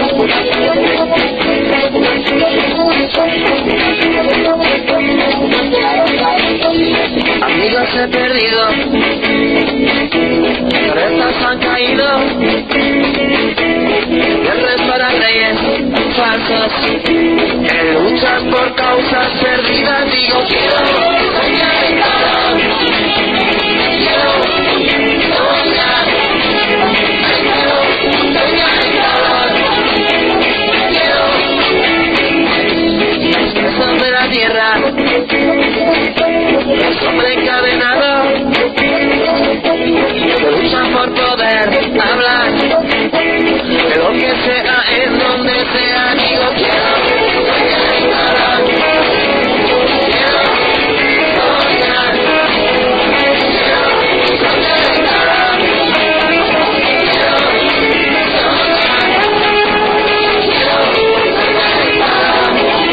Amigos he perdido, cabezas han caído, guerras para reyes falsos, luchas por causas perdidas. Digo quiero soñar en color, quiero soñar, quiero soñar en color, quiero sobre la tierra. El hombre encadenado que lucha por poder hablar de lo que sea en donde sea. Digo quiero soñar en color, quiero soñar, quiero soñar en color, quiero soñar, quiero soñar en color,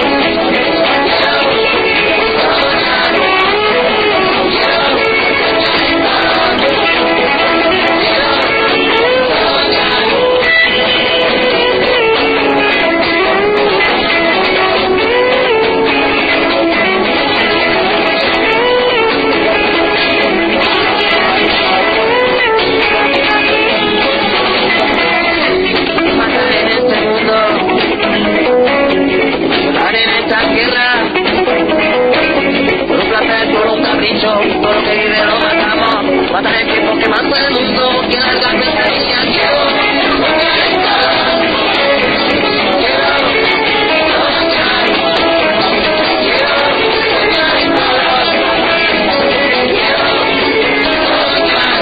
todo lo que vive lo matamos. Matar el tiempo que mata el mundo, que larga pesadilla. Quiero soñar en color, quiero soñar, quiero soñar en color, quiero soñar,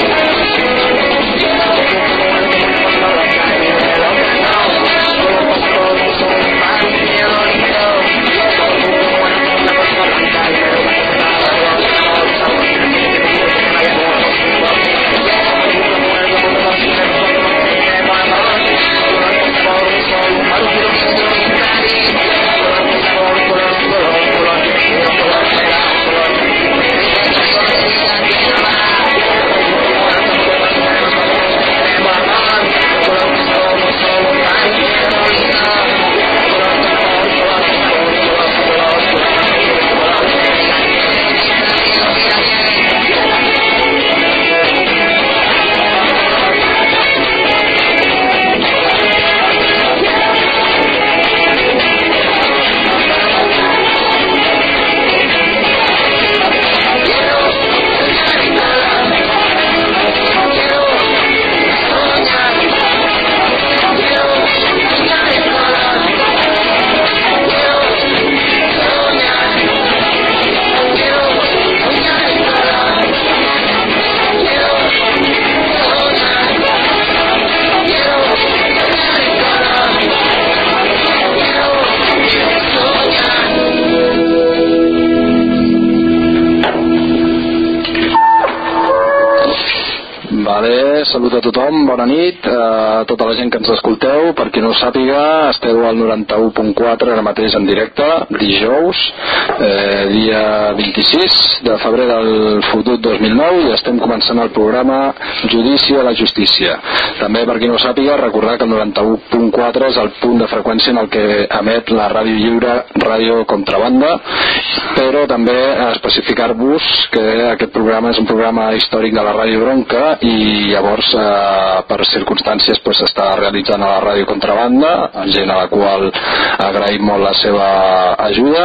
Salut a tothom, bona nit a tota la gent que ens escolteu. Per qui no ho sàpiga, esteu al 91.4 ara mateix en directe, dijous, dia 26 de febrer del fotut 2009, i estem començant el programa Judici a la Justícia. També, per qui no ho sàpiga, recordar que el 91.4 és el punt de freqüència en el que emet la Ràdio Lliure, Ràdio Contrabanda, però també especificar-vos que aquest programa és un programa històric de la Ràdio Bronca, i llavors per circumstàncies s'està realitzant a la Ràdio Contrabanda, gent a la qual agraïm molt la seva ajuda,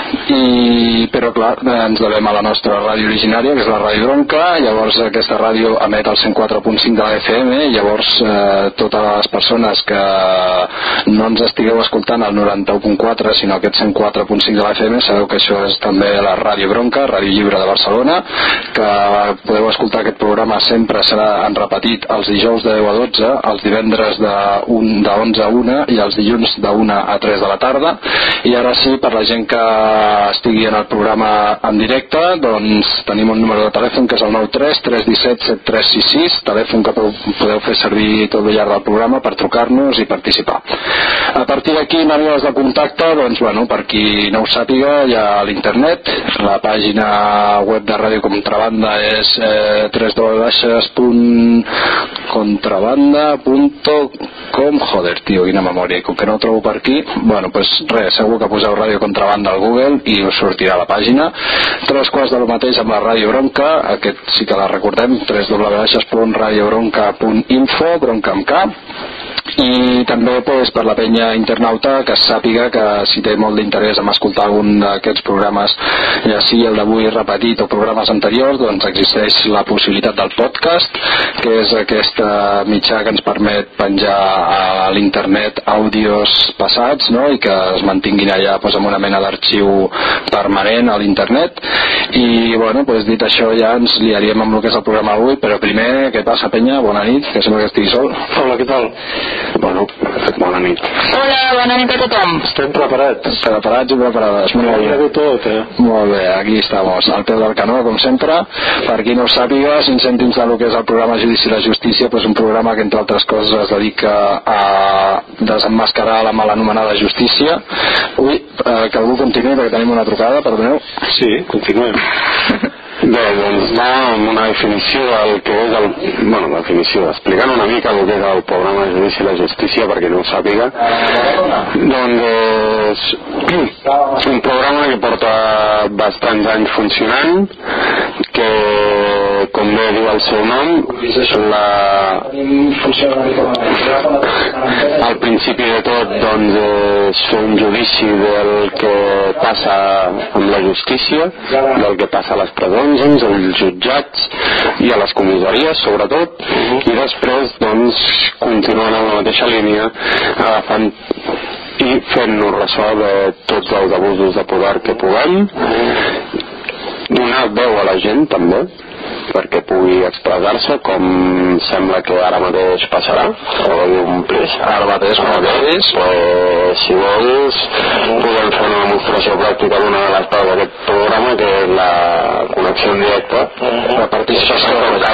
però clar, ens devem a la nostra ràdio originària, que és la Ràdio Bronca. Llavors aquesta ràdio emet el 104.5 de la FM, i llavors totes les persones que no ens estigueu escoltant al 91.4 sinó aquest 104.5 de la FM, sabeu que això és també la Ràdio Bronca, Ràdio Lliure de Barcelona, que podeu escoltar aquest programa, sempre serà en repetit els dijous de 10 a 12, els divendres de 11 a 1 i els dilluns de 1 a 3 de la tarda. I ara sí, per la gent que estigui en el programa en directe, doncs tenim un número de telèfon que és el 93 317 7366, telèfon que podeu fer servir tot el llarg del programa per trucar-nos i participar. A partir d'aquí, maneres de contacte, doncs, bueno, per qui no ho sàpiga, hi ha l'internet, la pàgina web de Ràdio Contrabanda és www.contrabanda.com. Joder, tio, quina memòria, i com que no ho trobo per aquí, bueno, pues res, segur que poseu Ràdio Contrabanda al Google i us sortirà la pàgina. 3/4 del mateix amb la Ràdio Bronca, aquest sí que la recordem, www.radiobronca.info, bronca amb K. I també pues, per la penya internauta que sàpiga que si té molt d'interès en escoltar algun d'aquests programes, ja sigui el d'avui repetit o programes anteriors, doncs existeix la possibilitat del podcast, que és aquest mitjà que ens permet penjar a l'internet àudios passats, no? I que es mantinguin allà pues, amb una mena d'arxiu permanent a l'internet. I bueno, pues, dit això ja ens liaríem amb el que és el programa d'avui, però primer, què passa, penya? Bona nit, que sembla que estigui sol. Hola, què tal? Bueno, bona nit. Hola, bona nit a tothom. Estem preparats. Preparats i preparades. Molt bé. Tot, Molt bé, aquí estamos, al peu del canó, com sempre. Per qui no ho sàpiga, 5 cèntims del que és el programa Judici i la Justícia, pues un programa que, entre altres coses, es dedica a desemmascarar la mal anomenada justícia. Ui, que algú continuï, perquè tenim una trucada, perdoneu. Sí, continuem. Bé, doncs anem amb una definició del que és el... Bueno, definició, explicant una mica el que és el programa de Judici i la Justícia, perquè no ho sàpiga. Doncs és un programa que porta bastants anys funcionant, que, com bé diu el seu nom, al principi de tot, doncs, és fer un judici del que passa amb la justícia, del que passa a les presons, als jutjats i a les comissaries, sobretot, i després, doncs, continuant amb la mateixa línia, agafant i fent-nos ressò de tots els abusos de poder que puguem, donar veu a la gent, també, perquè pugui expressar-se, com sembla que ara mateix passarà, ara mateix, si vols, podem fer una demostració pràctica d'una de les parts d'aquest programa, que és la connexió en directe, la participació local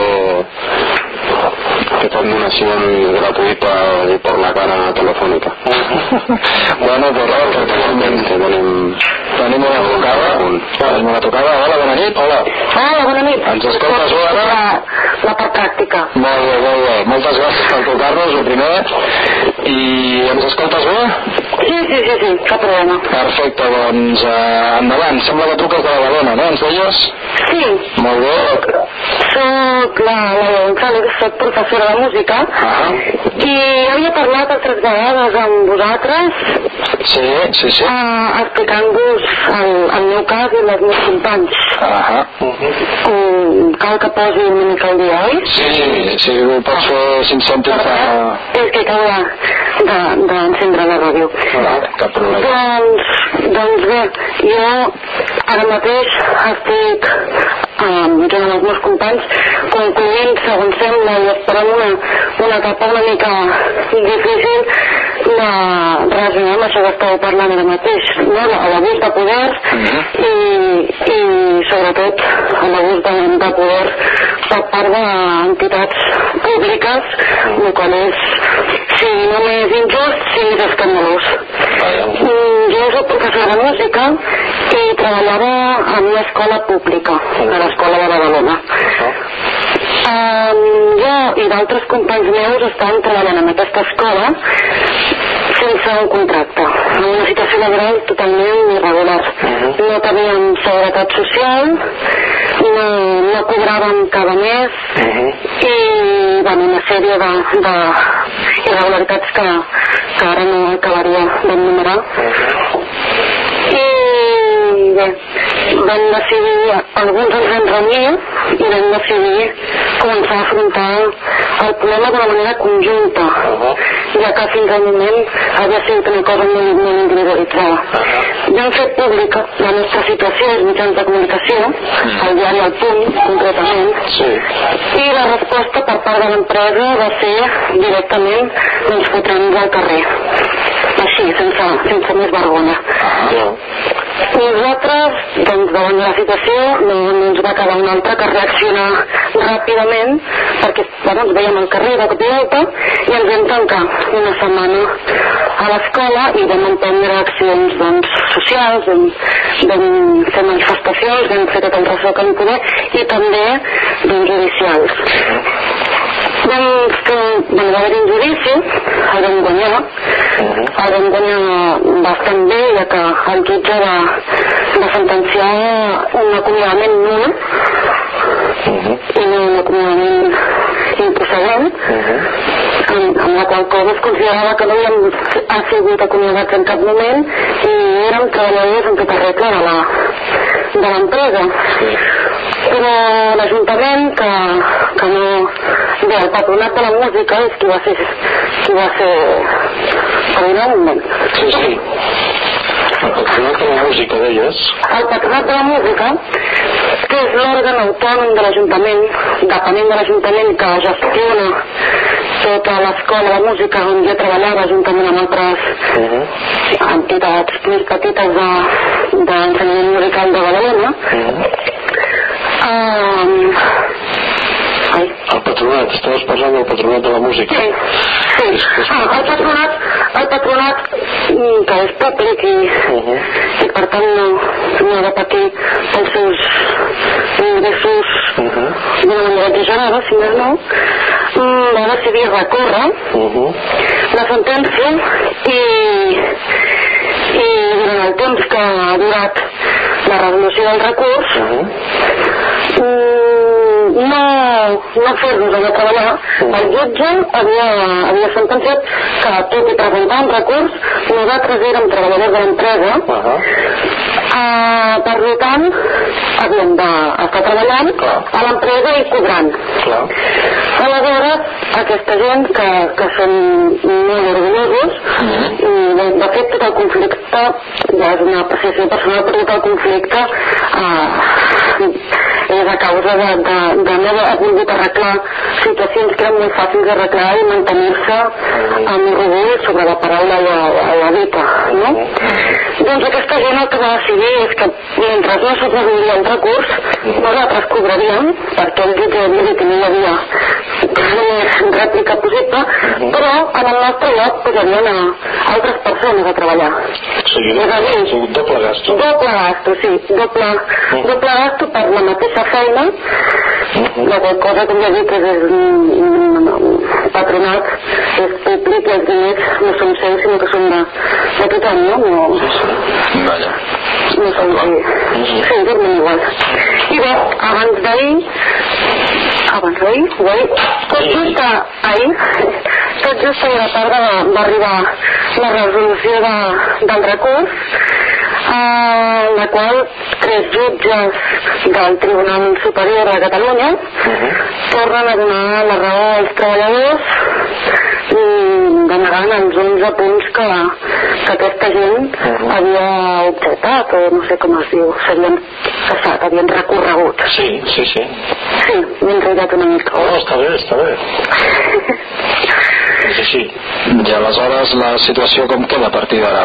que fan donacions gratuïtes i per la cara telefònica. Bueno, però tenim una trucada. Hola, bona nit. Hola, bona nit. Ens escoltes bé ara? La part pràctica. Molt bé. Moltes gràcies per trucar-nos, el primer. I ens escoltes bé? Sí, cap problema. Perfecte, doncs endavant. Sembla que truques de Badalona, no? Ens deies? Sí. Molt bé. Soc la González, soc professora de música i havia parlat altres vegades amb vosaltres. Sí. Explicant-vos el meu cas i els meus companys. Cal que posi una mica el dia, oi? Sí, ho pots fer 5 cèntims de... És que acabo d'encendre la ràdio. Cap problema. Doncs bé, jo ara mateix estic junt amb els meus companys concloent, segons sembla, i esperant una etapa una mica difícil de relacionar amb això que estava parlant ara mateix, no? L'abús de poder i sobretot l'abús de poder per part d'entitats públiques, el qual és, si no més injust, si més escandalós. Jo soc professora de música i treballava en una escola pública, a l'escola de Badalona. Jo i d'altres companys meus estan treballant en aquesta escola sense un contracte, en una situació laboral totalment irregular. No teníem seguretat social, no cobràvem cada mes i una sèrie d'irregularitats que ara no acabaria d'enumerar. Bé, vam decidir, alguns ens vam reunir i vam decidir començar a afrontar el problema d'una manera conjunta, ja que fins al moment havia sigut una cosa molt individualitzada. Vam fer pública la nostra situació als mitjans de comunicació, al diari El Punt, concretament, i la resposta per part de l'empresa va ser directament fotre-nos al carrer, així, sense més vergonya. Nosaltres, davant de la situació, no ens va quedar un altre que reaccionar ràpidament, perquè ens veiem al carrer de cop i volta i ens vam tancar una setmana a l'escola i vam emprendre accions socials, vam fer manifestacions, vam fer tot el ressò que vam poder i també judicials. Va haver un judici, el vam guanyar bastant bé, ja que el jutge va sentenciar un acomiadament nul i no un acomiadament improcedent, amb la qual cosa es considerava que no havíem sigut acomiadats en cap moment i érem treballadors en tota regla de l'empresa. Però l'Ajuntament, que no... Bé, el Patronat de la Música és qui va ser... Perdona un moment. Sí. El Patronat de la Música, deies? El Patronat de la Música, que és l'òrgan autònom de l'Ajuntament, depenent de l'Ajuntament, que gestiona tota l'escola de música on jo treballava juntament amb altres entitats més petites d'ensenyament musical de Badalona. El Patronat, estaves parlant del Patronat de la Música. Sí. El patronat que és públic i per tant no ha de patir els seus ingressos d'una manera exagerada, si més no, va decidir recórrer la sentència i durant el temps que ha durat la resolució del recurs no fer-nos anar a treballar. El jutge havia sentenciat que tot i presentar un recurs nosaltres érem treballadors de l'empresa, per tant havíem d'estar treballant a l'empresa i cobrant. Aleshores aquesta gent que són molt orgullosos i de fet tot el conflicte ja és una apreciació personal, però tot el conflicte és a causa de no haver volgut arreglar situacions que eren molt fàcils d'arreglar i mantenir-se amb orgull sobre la paraula i la dita, no? Doncs aquesta gent el que va decidir és que mentre no s'aprovaria el recurs nosaltres cobraríem, perquè el jutge havia dit que no hi havia més rèplica possible, però en el nostre lloc posarien a altres persones a treballar. Sí, doble gasto. Doble gasto, sí, doble gasto per la mateixa feina, la qual cosa, com ja he dit, és un patronat, és públic i els diners no són seus, sinó que són de tothom, no? Vaja. No són sí, dormen igual. I bé, abans d'ahir, tot just ahir a la tarda va arribar la resolució del recurs, en la qual 3 jutges del Tribunal Superior de Catalunya tornen a donar la raó als treballadors denegant els 11 punts que aquesta gent havia objectat, o no sé com es diu, s'havien passat, havien recorregut. Sí. Sí, m'he enrotllat una mica. No, està bé. És així. I aleshores la situació com queda a partir d'ara?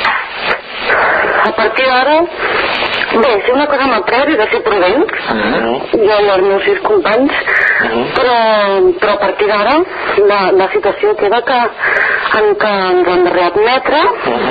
A partir d'ara, bé, si una cosa m'ha pres és de ser prudent, jo i els meus 6 companys, però a partir d'ara la situació queda que ens hem de readmetre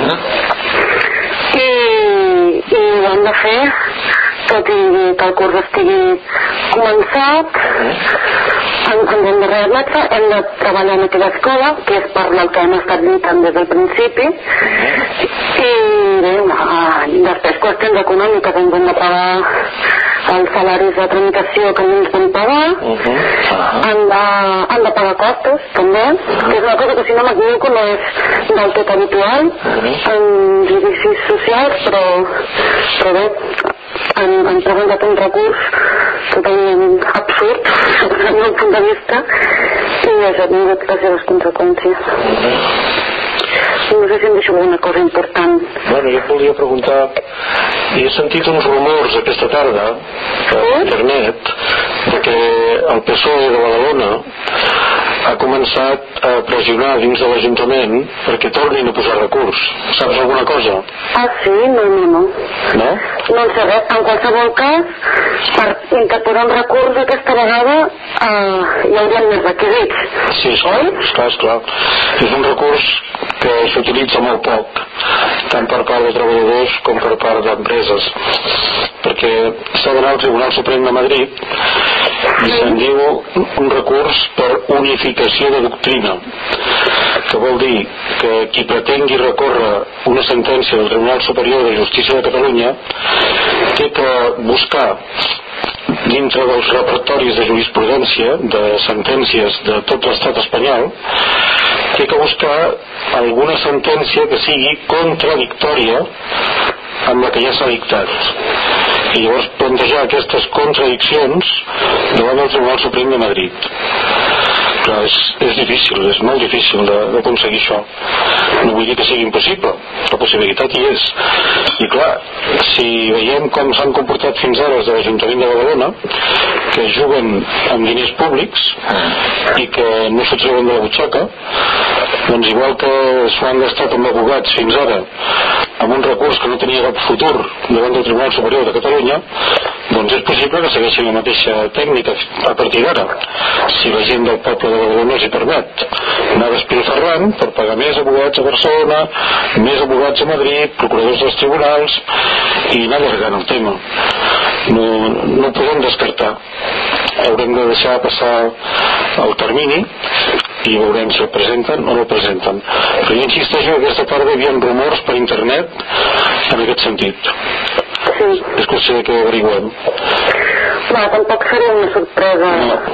i ho hem de fer tot i que el curs estigui començat, ens hem de readmetre, hem de treballar en aquella escola, que és per la que hem estat lluitant des del principi, i bé, després qüestions econòmiques, ens hem de pagar els salaris de tramitació que no ens van pagar, han de pagar costos també, que és una cosa que si no m'equivoco no és del tot habitual en judicis socials, però bé, han presentat un recurs totalment absurd des del meu punt de vista i ha tingut les seves conseqüències. No sé si em deixo alguna cosa important. Bueno, jo et volia preguntar, he sentit uns rumors aquesta tarda per internet que el PSOE de Badalona ha començat a pressionar dins de l'Ajuntament perquè tornin a posar recurs. Saps alguna cosa? Ah, sí? No. No? No en sé res. En qualsevol cas, per interposar un recurs aquesta vegada hi haurien més requisits. Sí, esclar. És un recurs que s'utilitza molt poc, tant per part de treballadors com per part d'empreses, perquè s'ha d'anar al Tribunal Suprem de Madrid i se'n diu un recurs per unificació de doctrina, que vol dir que qui pretengui recórrer una sentència del Tribunal Superior de Justícia de Catalunya té que buscar dintre dels repertoris de jurisprudència de sentències de tot l'estat espanyol, té que buscar alguna sentència que sigui contradictòria amb la que ja s'ha dictat, i llavors plantejar aquestes contradiccions davant del Tribunal Suprem de Madrid. Però és difícil, és molt difícil d'aconseguir això. No vull dir que sigui impossible, la possibilitat hi és. I clar, si veiem com s'han comportat fins ara els de l'Ajuntament de Badalona, que juguen amb diners públics i que no s'ho treuen de la butxaca, doncs igual que s'ho han gastat amb abogats fins ara amb un recurs que no tenia cap futur davant del Tribunal Superior de Catalunya, doncs és possible que segueixin la mateixa tècnica a partir d'ara, si la gent del poble de Badalona s'hi permet anar despilfarrant per pagar més abogats a Barcelona, més abogats a Madrid, procuradors dels tribunals, i anar allargant el tema. No ho podem descartar. Haurem de deixar passar el termini i veurem si el presenten o no el presenten. Però jo insisteixo que aquesta tarda hi havia rumors per internet en aquest sentit. Sí. És qüestió que averiguem. No, tampoc seria una sorpresa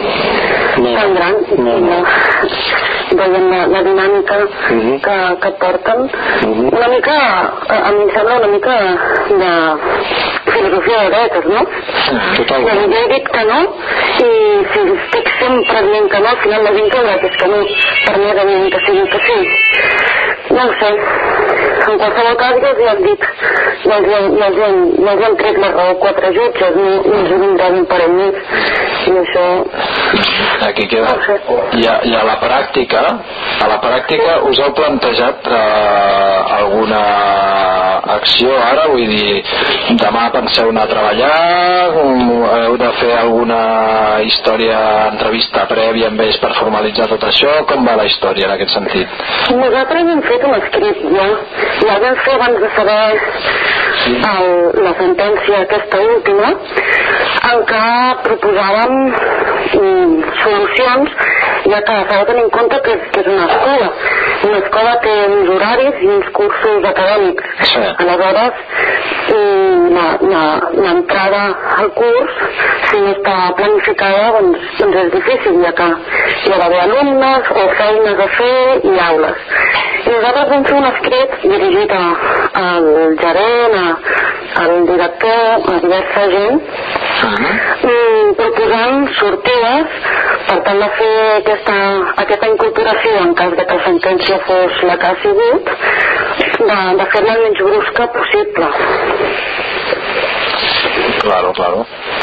tan gran. No. Veiem la dinàmica que porten. Una mica, a mi em sembla una mica de filosofia de dretes, no? Totalment. Jo he dit que no, i si estic sempre dient que no, al final la gent creu que és que no, per mi és evident que sigui que sí. No ho sé. En qualsevol cas ja els hi han dit, ja els han tret la raó 4 jutges, no ens ho vindran un parell més, i això... Aquí queda. I a la pràctica us heu plantejat alguna acció ara? Vull dir, demà penseu anar a treballar, heu de fer alguna història, entrevista prèvia amb ells per formalitzar tot això? Com va la història en aquest sentit? Nosaltres hem fet un escrit ja el vam fer abans de saber la sentència aquesta última, en què proposàvem solucions, ja que s'ha de tenir en compte que és una escola té uns horaris i uns cursos acadèmics. Sí. Aleshores l'entrada al curs, si no està planificada, doncs és difícil, ja que hi ha d'haver alumnes o feines a fer i aules. I nosaltres vam fer un escrit dirigit al gerent, al director, a diversa gent, proposant sortides per tal de fer aquesta incorporació, en cas de que la sentència fos la que ha sigut, de fer-la el menys brusca possible. Claro.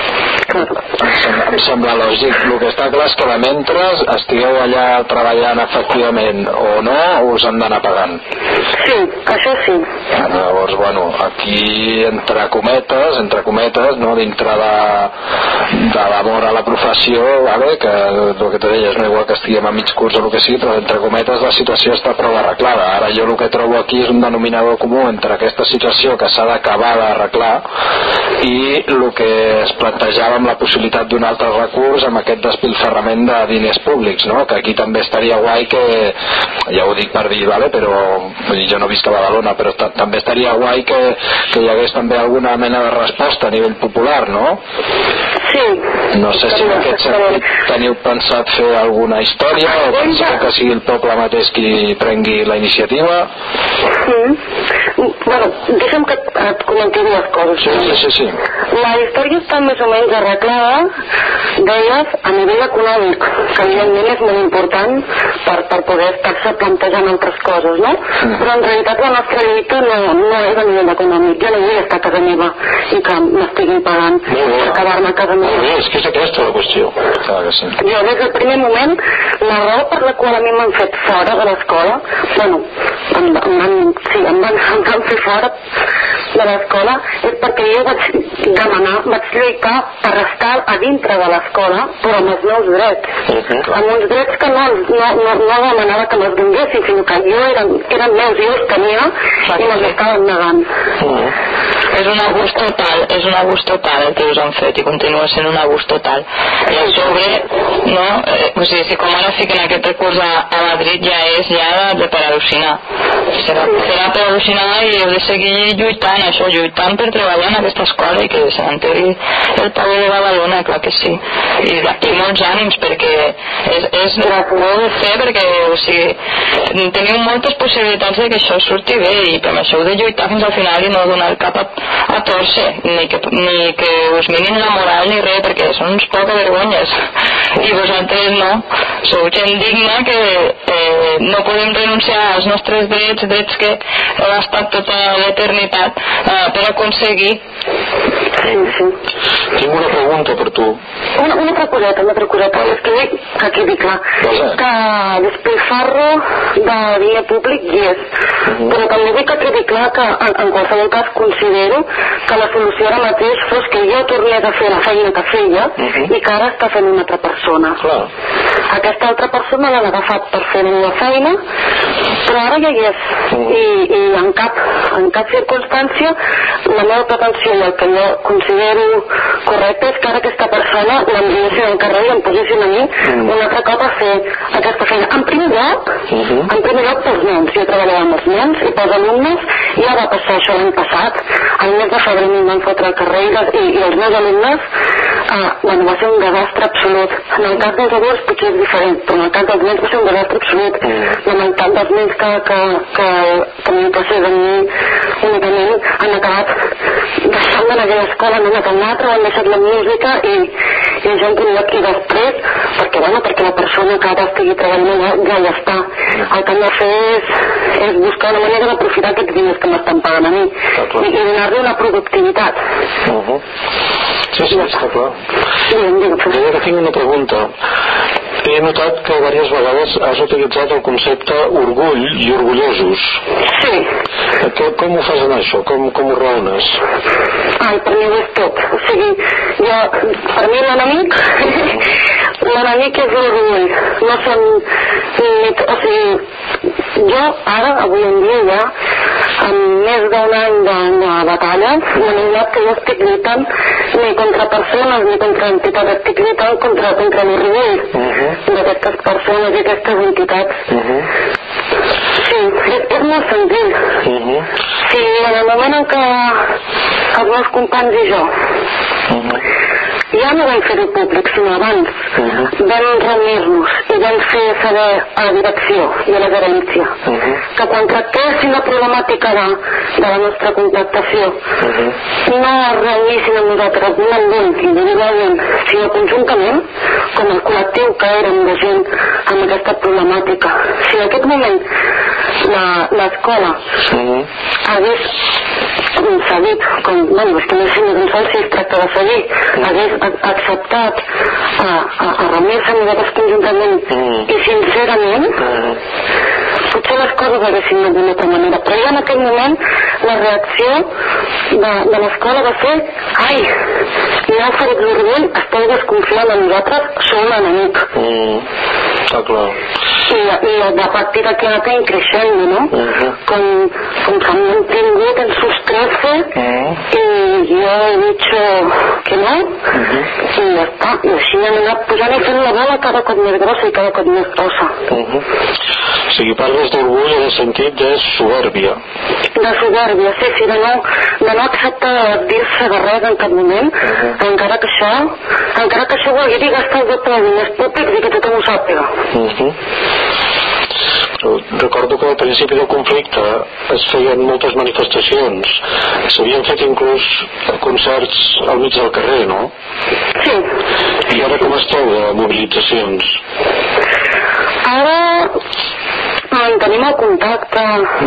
Em sembla lògic. El que està clar és que mentre estigueu allà treballant efectivament o no, us han d'anar pagant. Sí, això sí. Llavors, bueno, aquí entre cometes, no, dintre de l'amor a la professió, vale, que el que te deies, no igual que estiguem a mig curs o el que sigui, però entre cometes la situació està prou arreglada. Ara jo el que trobo aquí és un denominador comú entre aquesta situació que s'ha d'acabar d'arreglar i el que es plantejava amb la possibilitat d'un altre recurs amb aquest despilfarrament de diners públics, no? Que aquí també estaria guai que, ja ho dic per dir, vale? Però jo no visc a Badalona, però també estaria guai que hi hagués també alguna mena de resposta a nivell popular, no? Sí. No sé si en aquest sentit teniu pensat fer alguna història o penseu que sigui el poble mateix qui prengui la iniciativa? Bueno, deixa'm que et comenti dues coses. Sí. La història està més o menys arreglada, deies, a nivell econòmic, que evidentment és molt important per poder estar-se plantejant altres coses, no? Però en realitat la nostra lluita no és a nivell econòmic. Jo no vull estar a casa meva i que m'estiguin pagant per quedar-me a casa meva. És que és aquesta la qüestió. Clar que sí. Jo des del primer moment, la raó per la qual a mi m'han fet fora de l'escola, bueno, em van fer fora de l'escola és perquè jo vaig lluitar per estar a dintre de l'escola, però amb els meus drets. Amb uns drets que no demanava que me'ls donguessin, sinó que eren meus, jo els tenia i me'ls estaven negant. És un abús total el que us han fet i continua sent un abús total. I a sobre, no? O sigui, si com ara fiquen aquest recurs a Madrid ja és de per al·lucinar. Serà per al·lucinar i heu de seguir lluitant per treballar en aquesta escola i que s'enteri el poble de Badalona, clar que sí. I molts ànims, perquè és molt de fer, perquè o sigui, teniu moltes possibilitats de que això surti bé i per això heu de lluitar fins al final i no donar el cap a torcer, ni que us mirin la moral ni res, perquè són uns poca vergonyes i vosaltres no, sou gent digna que no podem renunciar als nostres drets que heu estat tota l'eternitat per aconseguir. Tinc una pregunta per tu. Una altra coseta, que quedi clar, que despilfarro de diner públic hi és, però també dic que quedi clar que en qualsevol cas considero que la solució ara mateix fos que jo tornés a fer la feina que feia i que ara està fent una altra persona. Aquesta altra persona l'han agafat per fer la feina, però ara ja hi és i en cap circumstància la meva pretensió i el que jo considero correcte és que ara aquesta persona l'enviessin al carrer i em posessin a mi un altre cop a fer aquesta feina. En primer lloc pels nens, jo treballava amb els nens i pels alumnes, ja va passar això l'any passat, el mes de febrer em van fotre al carrer i els meus alumnes va ser un desastre absolut. En el cas dels adults potser és diferent, però en el cas dels nens va ser un desastre absolut. La meitat dels nens que tenien classes amb mi únicament han acabat deixant d'anar a l'escola, han anat a una altra, han deixat la música i jo em tenia aquí després perquè la persona que ara estigui treballant ja està. El que hem de fer és buscar una manera d'aprofitar aquests diners que m'estan pagant a mi i donar-li una productivitat. Sí, està clar. Jo que tinc una pregunta. He notat que diverses vegades has utilitzat el concepte orgull i orgullosos. Sí. Com ho fas anar això? Com ho raones? Per mi ho és tot. O sigui, per mi l'enemic és l'orgull. No són... O sigui, jo ara, avui en dia ja, amb més d'un any de batalles, m'he adonat que jo estic lluitant ni contra persones ni contra entitats, estic lluitant contra l'orgull d'aquestes persones i aquestes entitats. Sí, és molt senzill. Sí, en el moment en què els meus companys i jo ja no vam fer-ho públic, sinó abans vam reunir-nos i vam fer saber a la direcció i a la gerència que quan tractessin la problemàtica de la nostra contractació no es reunissin amb nosaltres individualment, sinó conjuntament com el col·lectiu que érem de gent amb aquesta problemàtica. Si en aquest moment l'escola hagués seguit, és que no sé ni tan si es tracta de seguir, hagués acceptat a reunir-se amb nosaltres conjuntament i sincerament potser les coses haguessin anat d'una altra manera, però ja en aquell moment la reacció de l'escola va ser ai, ja heu fet l'orgull, esteu desconfiant de nosaltres, sou un enemic. Està clar. I a partir d'aquí ha anat creixent, no? Com que m'han tingut en sus 13 y yo he dicho que no y ya está. I així han anat posant i fent la bola cada cop més grossa i cada cop més grossa. O sigui, parles d'orgull en el sentit de soberbia. De soberbia, sí, de no acceptar dir-se de res en cap moment, encara que això vulgui dir gastar el doble de diners públics i que tothom ho sàpiga. Recordo que al principi del conflicte es feien moltes manifestacions, s'havien fet inclús concerts al mig del carrer, no? Sí. I ara com esteu de mobilitzacions? Ara mantenim el contacte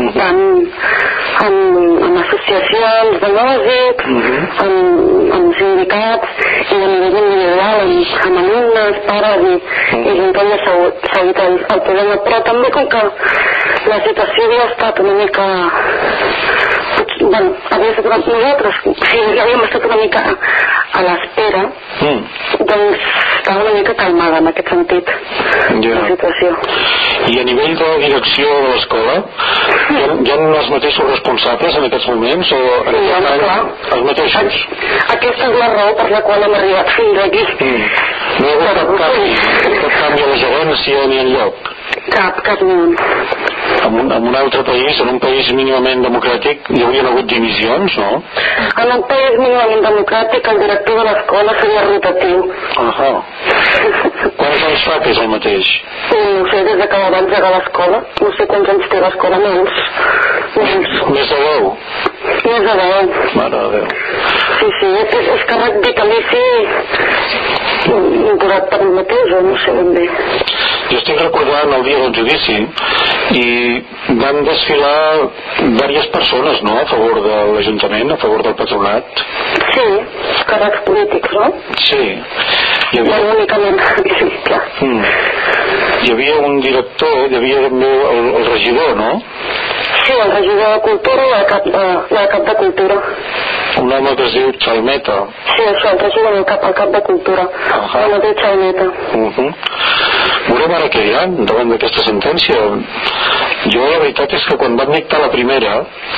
amb associacions de músics, amb sindicats i a nivell individual, amb alumnes, pares i gent que havia seguit el programa, però també com que la situació havia estat una mica havia estat nosaltres, si ja havíem estat una mica a l'espera, doncs estava una mica calmada en aquest sentit, la situació. I a nivell de direcció de l'escola, hi ha els mateixos responsables en aquests moments o en aquest any els mateixos? Aquesta és la raó per la qual hem arribat fins aquí. No hi ha hagut cap canvi a la gerència ni enlloc? Cap ni un. En un altre país, en un país mínimament democràtic, hi haurien hagut dimissions, no? En un país mínimament democràtic, el director de l'escola seria rotatiu. Quants anys fa que és el mateix? No sé, des que va engegar l'escola. No sé quants anys té l'escola, molts. Més de 10? Més de 10. Mare de Déu. Sí, és càrrec vitalici imposat per ell mateix, o no sé ben bé. Jo estic recordant el dia del judici i van desfilar diverses persones, no?, a favor de l'Ajuntament, a favor del patronat. Sí, càrrecs polítics, no? Sí. Únicament, sí, clar. Hi havia un director, hi havia també el regidor, no? Sí, el regidor de Cultura i el cap de Cultura. Un home que es diu Chalmeta. Sí, això, el regidor del cap de Cultura. El mateix Chalmeta. Veurem ara què diran davant d'aquesta sentència. Jo la veritat és que quan van dictar la primera,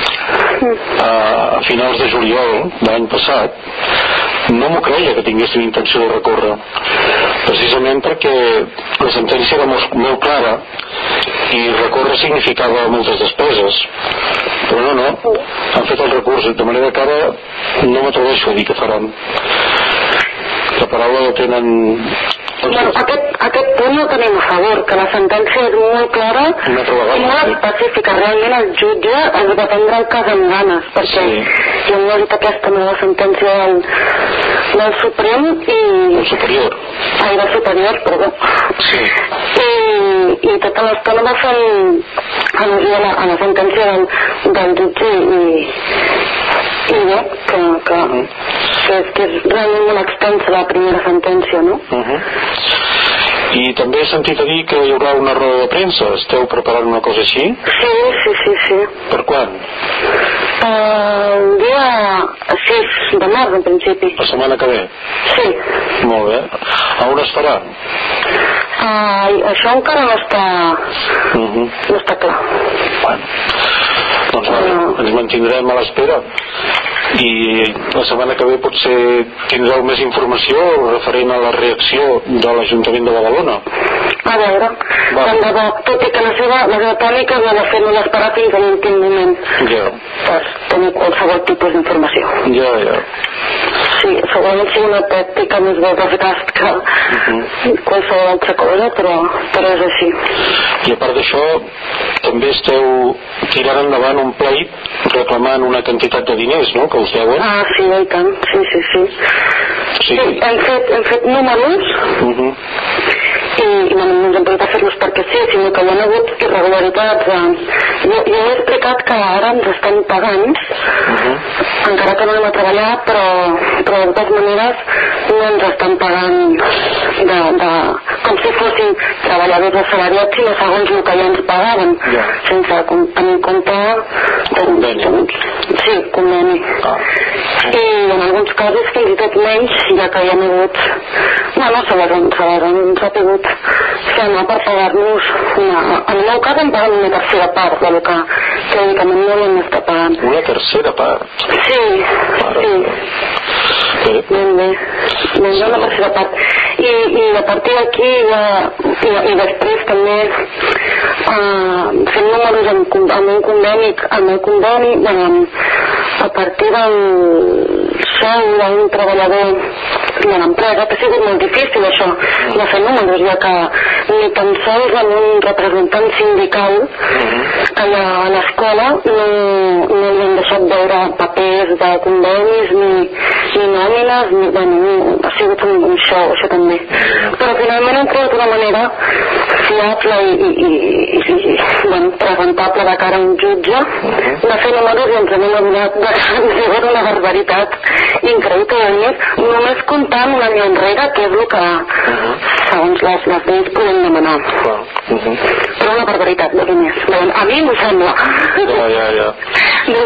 a finals de juliol de l'any passat, no m'ho creia que tinguessin intenció de recórrer, precisament perquè la sentència era molt clara i recórrer significava moltes despeses, però no, han fet el recurs, de manera que ara no m'atreveixo a dir què faran. La paraula la tenen... Bueno, aquest punt no tenim a favor, que la sentència és molt clara i molt específica. Realment el jutge es va prendre el cas amb ganes, perquè jo no he dit aquesta nova sentència del Suprem i... El superior. Del superior, perdó. Sí. I tota l'estona va fent al·lusió a la sentència del jutge i bé, que és realment molt extensa la primera sentència, no? I també he sentit a dir que hi haurà una roda de premsa. Esteu preparant una cosa així? Sí. Per quan? El dia 6 de març, en principi. La setmana que ve? Sí. Molt bé. A on es farà? Això encara no està clar. Bueno, doncs ens mantindrem a l'espera i la setmana que ve potser tindreu més informació referent a la reacció de l'Ajuntament de Badalona. A veure, tot i que la seva tònica és de fer-nos esperar fins a l'últim moment per tenir qualsevol tipus d'informació. Sí, segurament sigui una tàctica més de desgast que qualsevol altra cosa, però és així. I a part d'això, també esteu tirant endavant un pleit reclamant una quantitat de diners, no?, que us deuen. Sí, i tant, sí. Hem fet números i no ens hem pogut fer-los perquè sí, sinó que hi ha hagut irregularitats. Jo he explicat que ara ens estan pagant, encara que no anem a treballar, però de totes maneres no ens estan pagant com si fossin treballadors assalariats, sinó segons el que ja ens pagaven, sense tenir en compte conveni. I en alguns casos fins i tot menys, ja que hi ha hagut se les han sabut fer per pagar-nos en el meu cas em paguen una tercera part del que teòricament no hem d'estar pagant. Una tercera part? Sí. Ben bé, una tercera part. I a partir d'aquí i després també fem números amb un conveni, a partir del sou d'un treballador de l'empresa, que ha sigut molt difícil això de fer números, ja que ni tan sols amb un representant sindical que hi ha a l'escola no li han deixat veure papers de convenis ni nòmines, ha sigut un show això també, però finalment hem trobat una manera fiable i presentable de cara a un jutge de fer números i ens hem adonat de una barbaritat increïble, només comptant un any enrere, que és el que segons les lleis podem demanar. Però una barbaritat de diners. A mi m'ho sembla. Ja. Deu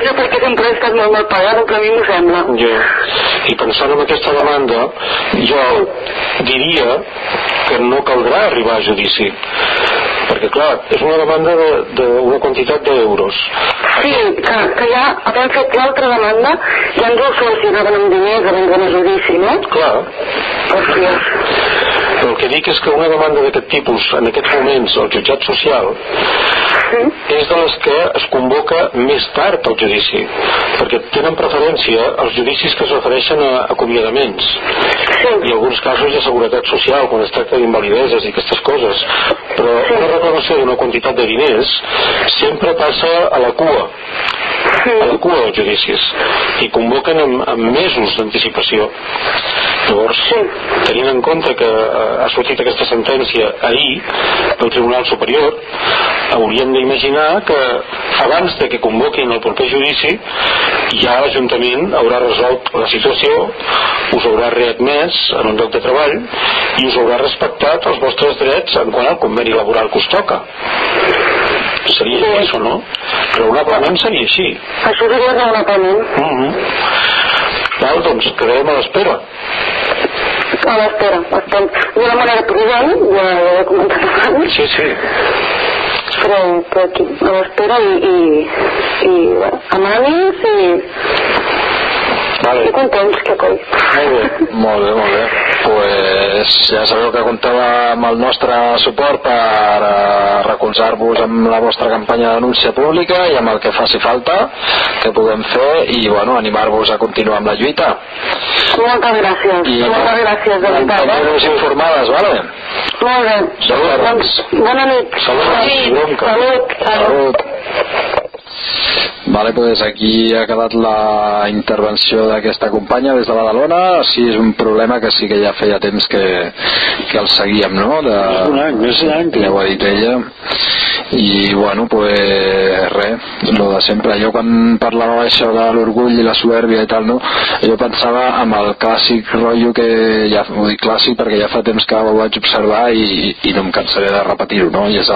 sé per què sempre he estat molt mal pagada, però a mi m'ho sembla. I pensant en aquesta demanda, jo diria que no caldrà arribar a judici, perquè clar, és una demanda d'una quantitat d'euros. Sí, que ja havent fet l'altra demanda ja ens ho solucionaven amb diners abans d'anar a judici, no? Clar. Hòsties. Però el que dic és que una demanda d'aquest tipus en aquests moments al jutjat social és de les que es convoca més tard al judici, perquè tenen preferència els judicis que es refereixen a acomiadaments i alguns casos de seguretat social quan es tracta d'invalideses i aquestes coses, però una reclamació d'una quantitat de diners sempre passa a la cua dels judicis i convoquen amb mesos d'anticipació. Llavors, tenint en compte que ha sortit aquesta sentència ahir del Tribunal Superior, hauríem d'imaginar que abans de que convoquin el proper judici ja l'Ajuntament haurà resolt la situació, us haurà readmès en un lloc de treball i us haurà respectat els vostres drets en quant al conveni laboral que us toca. Seria així o no? Raonablement seria així. Això seria raonablement. Val, doncs quedarem a l'espera. A l'espera. D'una manera prudent, ja ho he comentat abans. Sí. Però aquí, a l'espera i amb ànims i contents que coi. Molt bé. Pues ja sabeu que comptava amb el nostre suport per recolzar-vos amb la vostra campanya de denúncia pública i amb el que faci falta que puguem fer i animar-vos a continuar amb la lluita. Moltes gràcies. Moltes gràcies, de veritat. Mantenir-vos informades, vale? Molt bé. Bona nit. Salut. Vale, pues aquí ha quedat la intervenció d'aquesta companya des de Badalona. Sí, és un problema que sí que ja feia temps que el seguíem, no? Més d'un any. Ja ho ha dit ella. I pues res, lo de sempre. Jo quan parlava això de l'orgull i la soberbia i tal, no? Jo pensava amb el clàssic rotllo que ja ho dic clàssic perquè ja fa temps que ho vaig observar i no em cansaré de repetir-ho, no? I és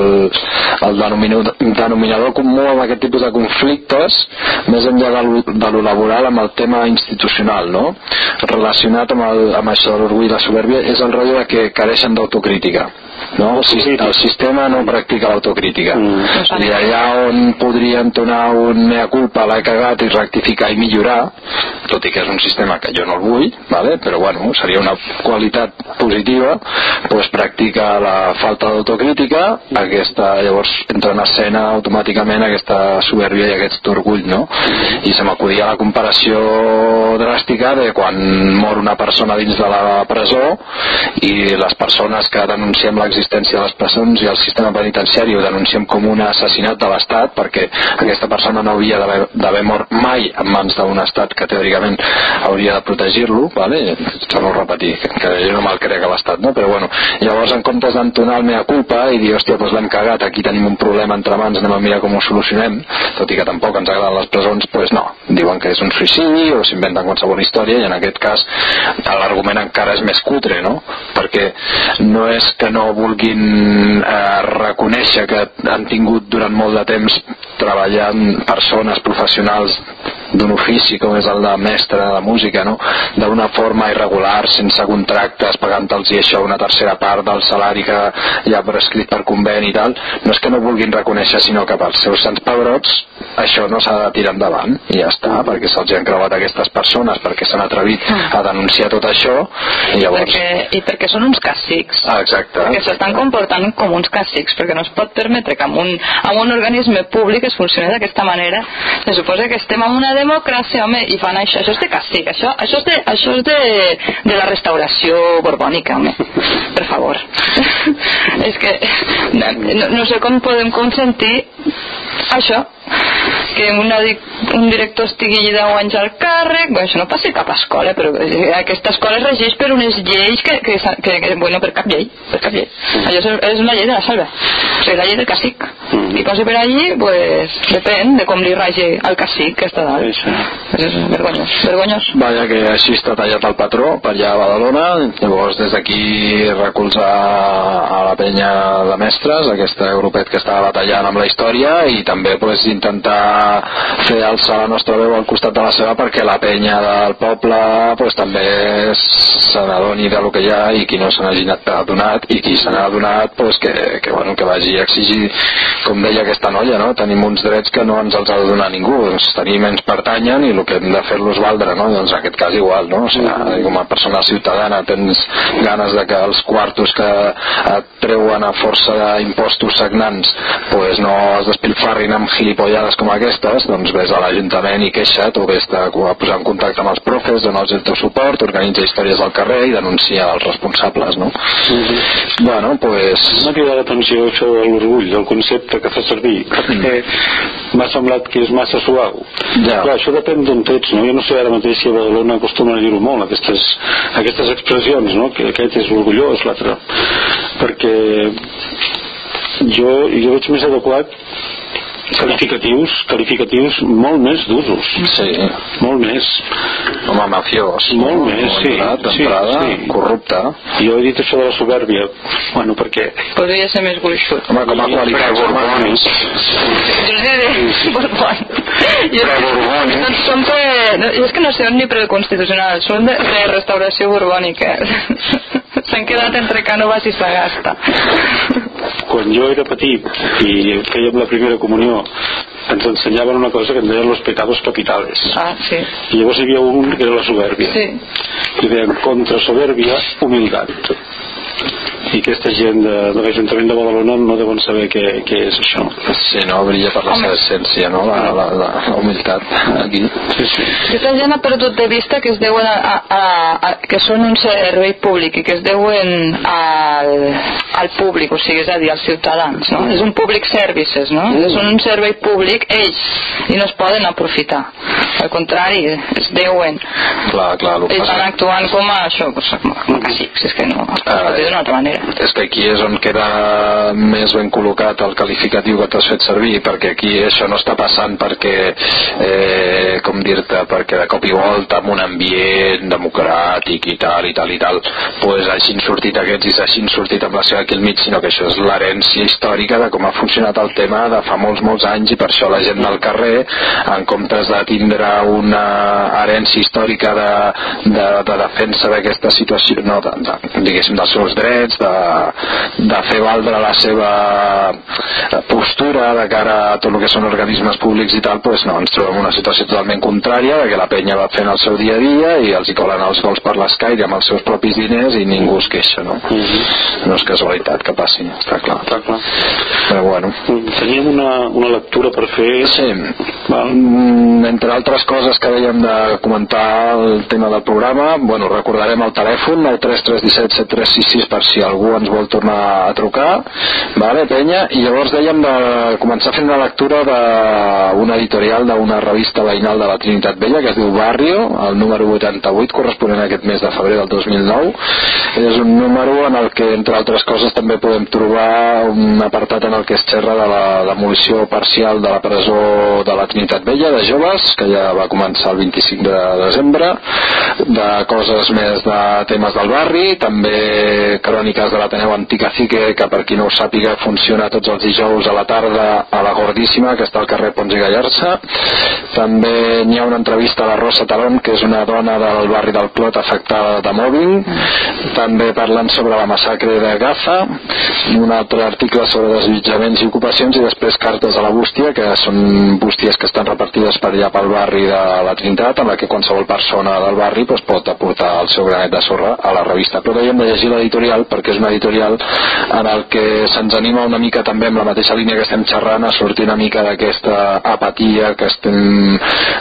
el denominador comú amb aquest tipus de conflictes, més enllà de lo laboral, amb el tema institucional, no? Relacionat amb això de l'orgull i la soberbia, és el rotllo de que careixen d'autocrítica, no? El sistema no practica l'autocrítica i allà on podria entonar un mea culpa, l'he cagat, i rectificar i millorar, tot i que és un sistema que jo no el vull, vale? Però bueno, seria una qualitat positiva, doncs practica la falta d'autocrítica, llavors entra en escena automàticament aquesta soberbia i aquest orgull, no? I se m'acudia la comparació dràstica de quan mor una persona dins de la presó i les persones que denunciem l'existència de les presons i el sistema penitenciari ho denunciem com un assassinat de l'Estat perquè aquesta persona no havia d'haver mort mai en mans d'un Estat que teòricament hauria de protegir-lo, vale? Torno a repetir, que jo no me'l crec a l'Estat, no? Però bueno, llavors en comptes d'entonar el mea culpa i dir, hòstia, doncs l'hem cagat, aquí tenim un problema entre mans, anem a mirar com ho solucionem, tot i que tampoc ens agraden les presons, doncs no, diuen que és un suïcidi o s'inventen qualsevol història i en aquest cas l'argument encara és més cutre, no? Perquè no és que no vulguin reconèixer que han tingut durant molt de temps treballant persones professionals d'un ofici com és el de mestre de música, no? D'una forma irregular, sense contractes, pagant-los i això una tercera part del salari que ja ha prescrit per conveni i tal, no és que no vulguin reconèixer, sinó que pels seus sants pebrots això no s'ha de tirar endavant i ja està, perquè se'ls han creuat aquestes persones, perquè s'han atrevit a denunciar tot això i llavors... perquè són uns càstigs. Exacte. Perquè s'estan comportant com uns càstigs, perquè no es pot permetre que amb un organisme públic es funcioni d'aquesta manera. Se suposa que estem en una democràcia, home, i fan això és de càstig, això és de la restauració borbònica, home, per favor. És que no sé com podem consentir això, que un director estigui 10 anys al càrrec. Això no passa a cap escola, però aquesta escola es regeix per unes lleis bueno, per cap llei. Això és una llei de la selva, o sigui, la llei del càstig. Qui posa per allí, pues, depèn de com li ragi el càstig que està dalt. És vergonyós. Vaja, que així està tallat el patró per allà a Badalona. Llavors des d'aquí recolzar a la penya de mestres, aquesta grupet que està batallant amb la història, i també pues, intentar fer alçar la nostra veu al costat de la seva perquè la penya del poble pues, també se n'adoni del que hi ha i qui no se n'hagi adonat i qui se n'ha adonat pues, que vagi a exigir, com deia aquesta noia, no? Tenim uns drets que no ens els ha de donar ningú, doncs tenim ens pertanyen i el que hem de fer-los valdre, no? Doncs en aquest cas igual, no? O sigui, com a persona ciutadana tens ganes de que els quartos que et treuen a força d'impostos sagnants pues no es despilfarrin amb gilipollades com aquestes, doncs vés a l'Ajuntament i queixa't o vés a posar en contacte amb els profes, dona'ls el teu suport, organitza històries al carrer i denuncia els responsables, no? Bueno, pues... M'ha cridat l'atenció això de l'orgull, del concepte que fa servir, perquè m'ha semblat que és massa suau. Ja. Clar, això depèn d'on ets, no? Jo no sé ara mateix si a Badalona acostumen a dir-ho molt, aquestes expressions, no? Que aquest és orgullós, l'altre. Perquè jo veig més adequat qualificatius molt més d'usos. Sí. Molt més. Home, mafiós. Molt més, sí. D'entrada, sí. Corrupte. Jo he dit això de la soberbia. Bueno, perquè... Podria ser més gruixut. Home, com a qualitat Borbonis. Borbonis. És que no sé on ni preconstitucional, són de restauració borbònica. S'han quedat entre Cànovas i Sagasta. Quan jo era petit i fèiem la primera comunió ens ensenyaven una cosa que en deien los pecados capitales. Sí. I llavors hi havia un que era la soberbia. Sí. I deien contra soberbia, humildat. I aquesta gent de l'Ajuntament de Badalona no deuen saber què és això. Sí, no, brilla per la seva essència, no? La humilitat aquí. Sí. Aquesta gent ha perdut de vista que es deuen que són un servei públic i que es deuen al públic, o sigui, és a dir, als ciutadans, no? És un public services, no? Són un servei públic ells i no es poden aprofitar. Al contrari, es deuen. Clar, ells van actuant com a això, quasi, si és que no es pot dir d'una altra manera. És que aquí és on queda més ben col·locat el qualificatiu que t'has fet servir, perquè aquí això no està passant perquè com dir-te, perquè de cop i volta en un ambient democràtic i tal pues hagin sortit aquests i s'hagin sortit amb la seva aquí al mig, sinó que això és l'herència històrica de com ha funcionat el tema de fa molts anys, i per això la gent del carrer, en comptes de tindre una herència històrica de defensa d'aquesta situació, no, diguéssim, dels seus drets, de fer valdre la seva postura de cara a tot el que són organismes públics i tal, doncs no, ens trobem en una situació totalment contrària, que la penya va fent el seu dia a dia i els hi colen els gols per l'escaire amb els seus propis diners i ningú es queixa, no? No és casualitat que passi, està clar. Però bueno. Teníem una lectura per fer. Sí. Entre altres coses que dèiem de comentar el tema del programa, bueno, recordarem el telèfon 933177366 per si algú ens vol tornar a trucar, vale, penya, i llavors dèiem de començar fent una lectura d'una editorial d'una revista veïnal de la Trinitat Vella que es diu Barrio, el número 88 corresponent a aquest mes de febrer del 2009. És un número en el que entre altres coses també podem trobar un apartat en el que es xerra de la demolició parcial de la presó de la Trinitat Vella de joves, que ja va començar el 25 de desembre, de coses més de temes del barri, també cròniques de l'Ateneu Anticacique, que per qui no ho sàpiga funciona tots els dijous a la tarda a la Gordíssima, que està al carrer Pons i Gallarza. També n'hi ha una entrevista a la Rosa Talón, que és una dona del barri del Clot afectada de mobbing, també parlant sobre la massacre de Gaza, un altre article sobre desallotjaments i ocupacions, i després cartes a la bústia, que són bústies que estan repartides per allà pel barri de la Trinitat, en la que qualsevol persona del barri pot aportar el seu granet de sorra a la revista. Però dèiem de llegir l'editorial perquè és una editorial en el que se'ns anima una mica també amb la mateixa línia que estem xerrant a sortir una mica d'aquesta apatia que estem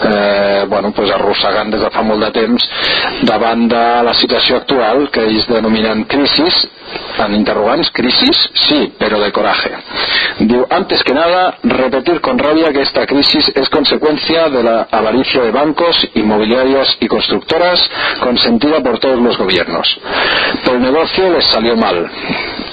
arrossegant des de fa molt de temps davant de la situació actual, que ells denominen crisis, en interrogants, crisis, sí, pero de coraje. Diu, antes que nada, repetir con rabia que esta crisis es consecuencia de la avaricia de bancos, inmobiliarias y constructoras consentida por todos los gobiernos. Pero el negocio les salió mal.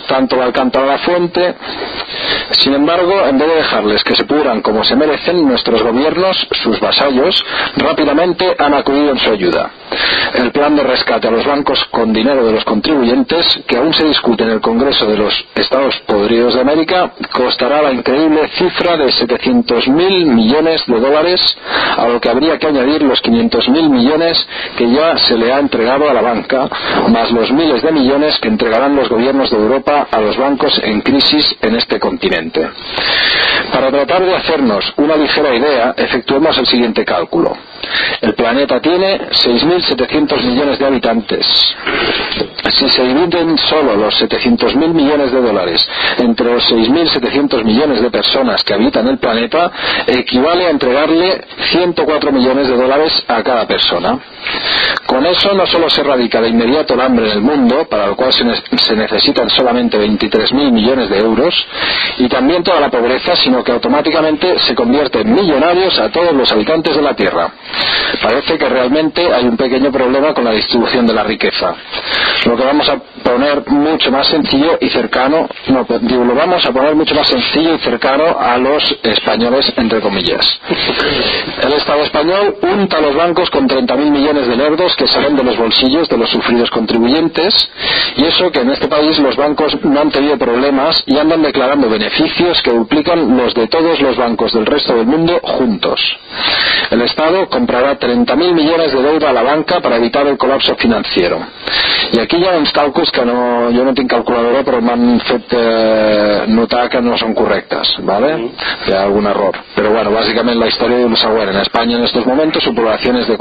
tanto la alcantará la fuente. Sin embargo, en vez de dejarles que se pudran como se merecen, nuestros gobiernos, sus vasallos, rápidamente han acudido en su ayuda. El plan de rescate a los bancos con dinero de los contribuyentes, que aún se discute en el Congreso de los Estados Podridos de América, costará la increíble cifra de 700.000 millones de dólares, a lo que habría que añadir los 500.000 millones que ya se le ha entregado a la banca, más los miles de millones que entregarán los gobiernos de Europa a los bancos en crisis en este continente. Para tratar de hacernos una ligera idea, efectuemos el siguiente cálculo. El planeta tiene 6.700 millones de habitantes. Si se dividen solo los 700.000 millones de dólares entre los 6.700 millones de personas que habitan el planeta, equivale a entregarle 104 millones de dólares a cada persona. Con eso no solo se erradica de inmediato el hambre en el mundo, para lo cual se necesitan solamente 23.000 millones de euros, y también toda la pobreza, sino que automáticamente se convierte en millonarios a todos los habitantes de la Tierra. Parece que realmente hay un pequeño problema con la distribución de la riqueza. Lo que vamos a poner mucho más sencillo y cercano, lo vamos a poner mucho más sencillo y cercano a los españoles, entre comillas. El Estado español unta a los bancos con 30.000 millones de lerdos que salen de los bolsillos de los sufridos contribuyentes, y eso que en este país los bancos no han tenido problemas y andan declarando beneficios que duplican los de todos los bancos del resto del mundo juntos. El Estado comprará 30.000 millones de deuda a la banca para evitar el colapso financiero. I aquí hi ha uns càlculs que jo no tinc calculadora, però m'han fet notar que no són correctes, ¿vale? Hi ha algun error. Pero bueno, básicamente la historia diu lo següent. En España en estos momentos su población es de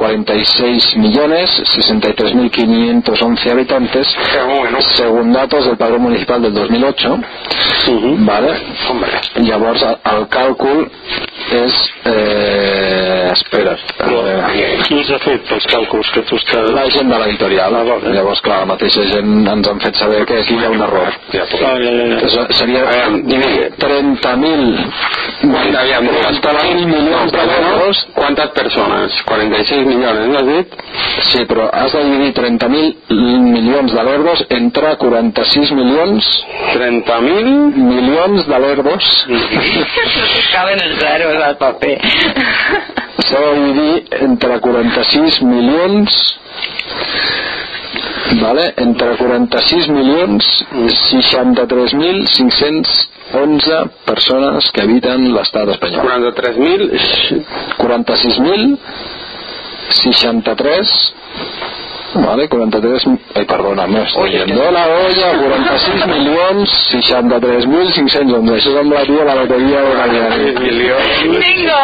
46.063.511 habitantes, según datos del Padrón Municipal del 2008, ¿vale? Llavors el càlcul és... espera't. Qui els ha fet els càlculs que tu estàs... La gent de l'editorial. Llavors, clar, la mateixa gent ens han fet saber que aquí hi ha un error. Seria 30.000 milions d'euros. ¿Cuántas personas? 46 millones, ¿no has dit? Sí, però has de dividir 30.000 milions de lerdos entre 46 milions... 30.000 milions de lerdos. No caben els zeros al paper. S'ha de dividir entre 46 milions... Vale, entre 46 milions 63.511 persones que habiten l'estat espanyol. 46.063, vale, 43, perdona, me estoy yendo la olla. 46.063.511. Això sembla, tio, la loteria de la vida. Bingo!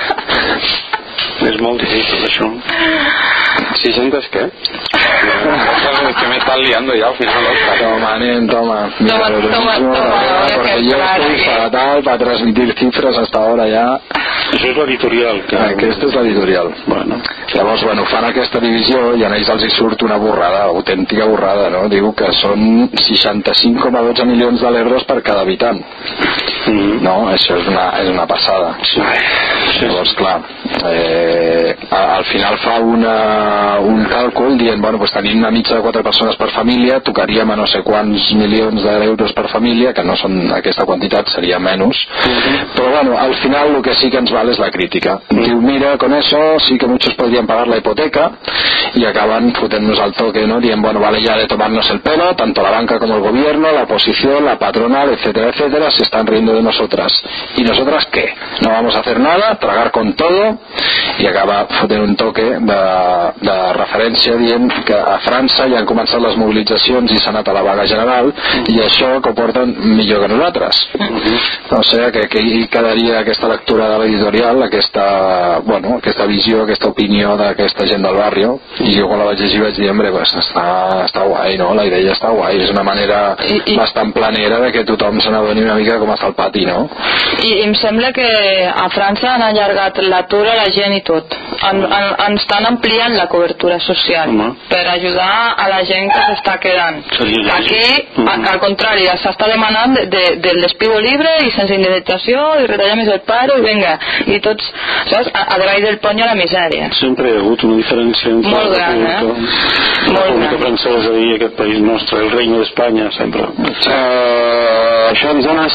És molt difícil, això. 600 què? Es que me están liando ya al final. Toma, nen, toma. Toma, porque yo estoy fatal para transmitir cifras hasta ahora ya. Això és l'editorial. Aquesta és l'editorial. Llavors, fan aquesta divisió i a ells els hi surt una borrada, autèntica borrada, no? Diu que són 65,12 milions de l'euros per cada habitant. No, això és una passada. Llavors, clar, al final fa un càlcul dient, pues tenim una mitja de 4 persones per família, tocaríem a no sé quants milions d'euros per família, que no són aquesta quantitat, seria menys, però al final lo que sí que ens vale es la crítica. Diu, mira, con eso sí que muchos podrían pagar la hipoteca, y acaban fotent-nos al toque, ¿no? Dient, vale ya de tomarnos el pelo, tanto la banca como el gobierno, la oposición, la patronal, etcétera, etcétera, se están riendo de nosotras. ¿Y nosotras qué? No vamos a hacer nada, tragar con todo, i acaba fotent un toque de referència dient que a França ja han començat les mobilitzacions i s'ha anat a la vaga general, i això que ho porten millor que nosaltres. O sigui que aquí quedaria aquesta lectura de l'editorial, aquesta visió, aquesta opinió d'aquesta gent del barri, i jo quan la vaig llegir vaig dir, hombre, està guai, no? La idea està guai, és una manera bastant planera de que tothom se n'adoni una mica com està el pati, no? I em sembla que a França han allargat l'atur a la gent i tot. estan ampliant la cobertura social per ajudar a la gent que s'està quedant. Aquí, al contrari, s'està demanant del despido libre i sense indemnització i retallar més el paro i vinga, i tots, saps, a davall del pony a la misèria. Sempre hi ha hagut una diferència entre molt gran, la República Francesa i aquest país nostre, el Regne d'Espanya, sempre. Això ens dona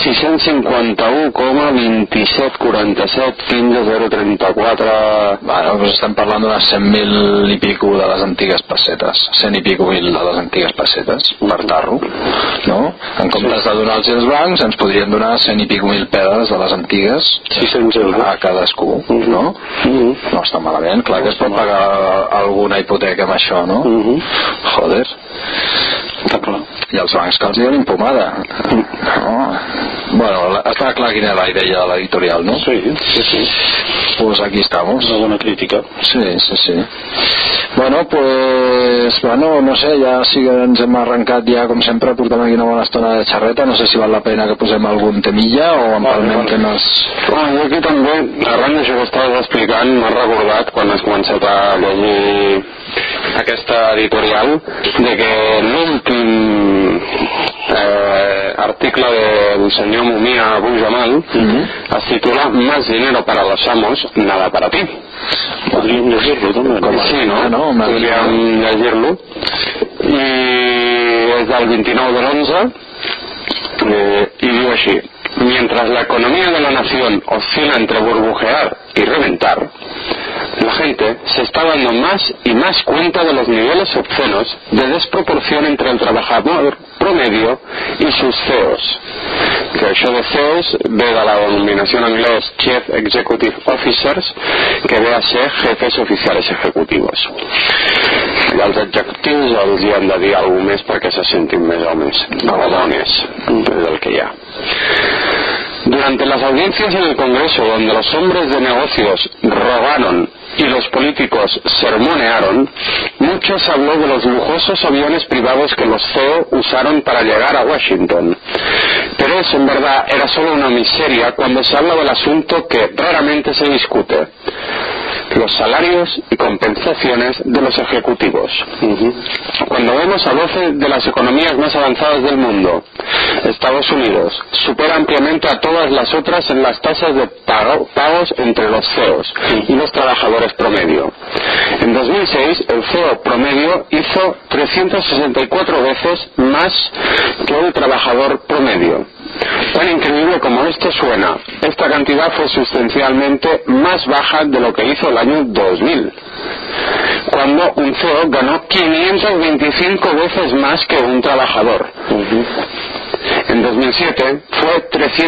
651,2747 fins a 0,34. Bueno, doncs estem parlant d'unes 100.000 i pico de les antigues pessetes, 100 i pico mil de les antigues pessetes per tarro, no? En comptes de donar-los als bancs ens podrien donar 100 i pico mil pedes de les antigues 600 euros a cadascú, no? No està malament, clar que es pot pagar alguna hipoteca amb això, no? Joder, està clar. I els bancs que els diuen pomada. Bueno, està clar quina era la idea de l'editorial, ¿no? Sí. Pues aquí estamos. Una buena crítica. Sí. Bueno, pues, no sé, ja sí que ens hem arrencat ja, com sempre, portem aquí una bona estona de xerreta, no sé si val la pena que posem algun temilla o empalment que no és... Jo aquí també, arran d'això que estaves explicant, m'ha recordat quan has començat a llegir aquesta editorial de que l'últim article del senyor Mumia Abu Jamal es titula Más dinero para los amos, nada para ti. Podríem llegir-lo també. Sí, no? Podríem llegir-lo. I és del 29 de l'11 y digo así: mientras la economía de la nación oscila entre burbujear y reventar, la gente se está dando más y más cuenta de los niveles obscenos de desproporción entre el trabajador promedio y sus CEOs. Que això de CEOs ve de la denominació en anglès Chief Executive Officers, que ve a ser jefes oficiales ejecutivos. I els adjectius els hi han de dir alguna més perquè se sentin més homes, abodones, del que hi ha. Durante las audiencias en el Congreso, donde los hombres de negocios rogaron y los políticos sermonearon, mucho se habló de los lujosos aviones privados que los CEO usaron para llegar a Washington. Pero eso en verdad era solo una miseria cuando se habla del asunto que raramente se discute: los salarios y compensaciones de los ejecutivos. Cuando vemos a 12 de las economías más avanzadas del mundo, Estados Unidos supera ampliamente a todas las otras en las tasas de pagos entre los CEOs y los trabajadores promedio. En 2006, el CEO promedio hizo 364 veces más que el trabajador promedio. Tan increíble como esto suena, esta cantidad fue sustancialmente más baja de lo que hizo el año 2000, cuando un CEO ganó 525 veces más que un trabajador. En 2007 fue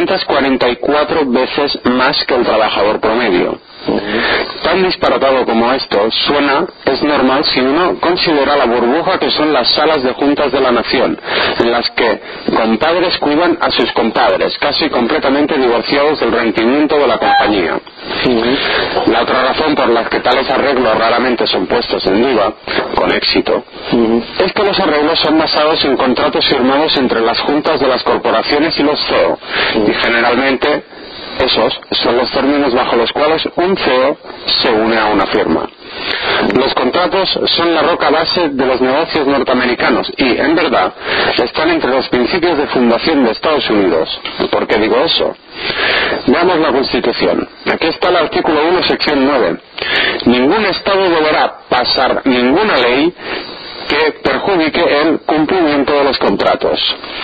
344 veces más que el trabajador promedio. Tan disparatado como esto suena, es normal si uno considera la burbuja que son las salas de juntas de la nación, en las que compadres cuidan a sus compadres, casi completamente divorciados del rendimiento de la compañía. La otra razón por la que tales arreglos raramente son puestos en duda, con éxito, es que los arreglos son basados en contratos firmados entre las juntas de las corporaciones y los CEO, y generalmente esos son los términos bajo los cuales un CEO se une a una firma. Los contratos son la roca base de los negocios norteamericanos y, en verdad, están entre los principios de fundación de Estados Unidos. ¿Por qué digo eso? Veamos la Constitución. Aquí está el artículo 1, sección 9. Ningún Estado deberá pasar ninguna ley que perjudique el cumplimiento de los contratos.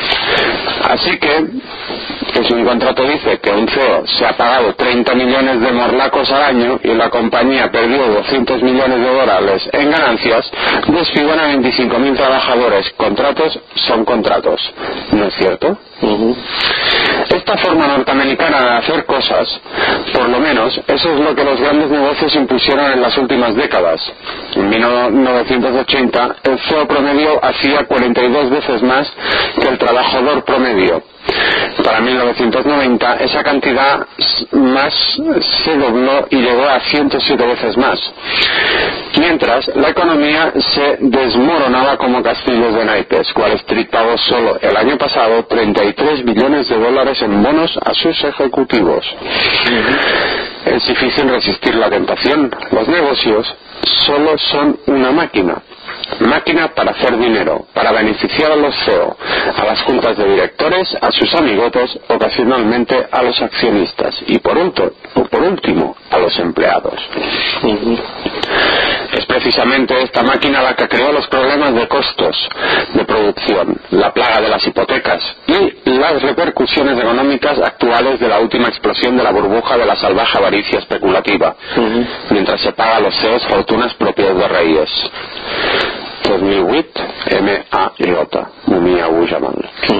Así que si un contrato dice que un CEO se ha pagado 30 millones de morlacos al año y la compañía perdió 200 millones de dólares en ganancias, despidan a 25.000 trabajadores. Contratos son contratos. ¿No es cierto? Esta forma norteamericana de hacer cosas, por lo menos, eso es lo que los grandes negocios impusieron en las últimas décadas. En 1980, el CEO promedio hacía 42 veces más que el trabajador promedio. Para 1990 esa cantidad más se dobló y llegó a 107 veces más, mientras la economía se desmoronaba como castillos de naipes. Wall Street pagó solo el año pasado 33 billones de dólares en bonos a sus ejecutivos. es difícil resistir la tentación. Los negocios solo son una máquina para hacer dinero, para beneficiar a los CEO, a las juntas de directores, a sus amigotes, ocasionalmente a los accionistas y por último a los empleados. Es precisamente esta máquina la que creó los problemas de costos de producción, la plaga de las hipotecas y las repercusiones económicas actuales de la última explosión de la burbuja de la salvaje avaricia especulativa, mientras se paga a los CEOs fortunas propias de reyes. 2008, M.A.J. Mumia Jamal.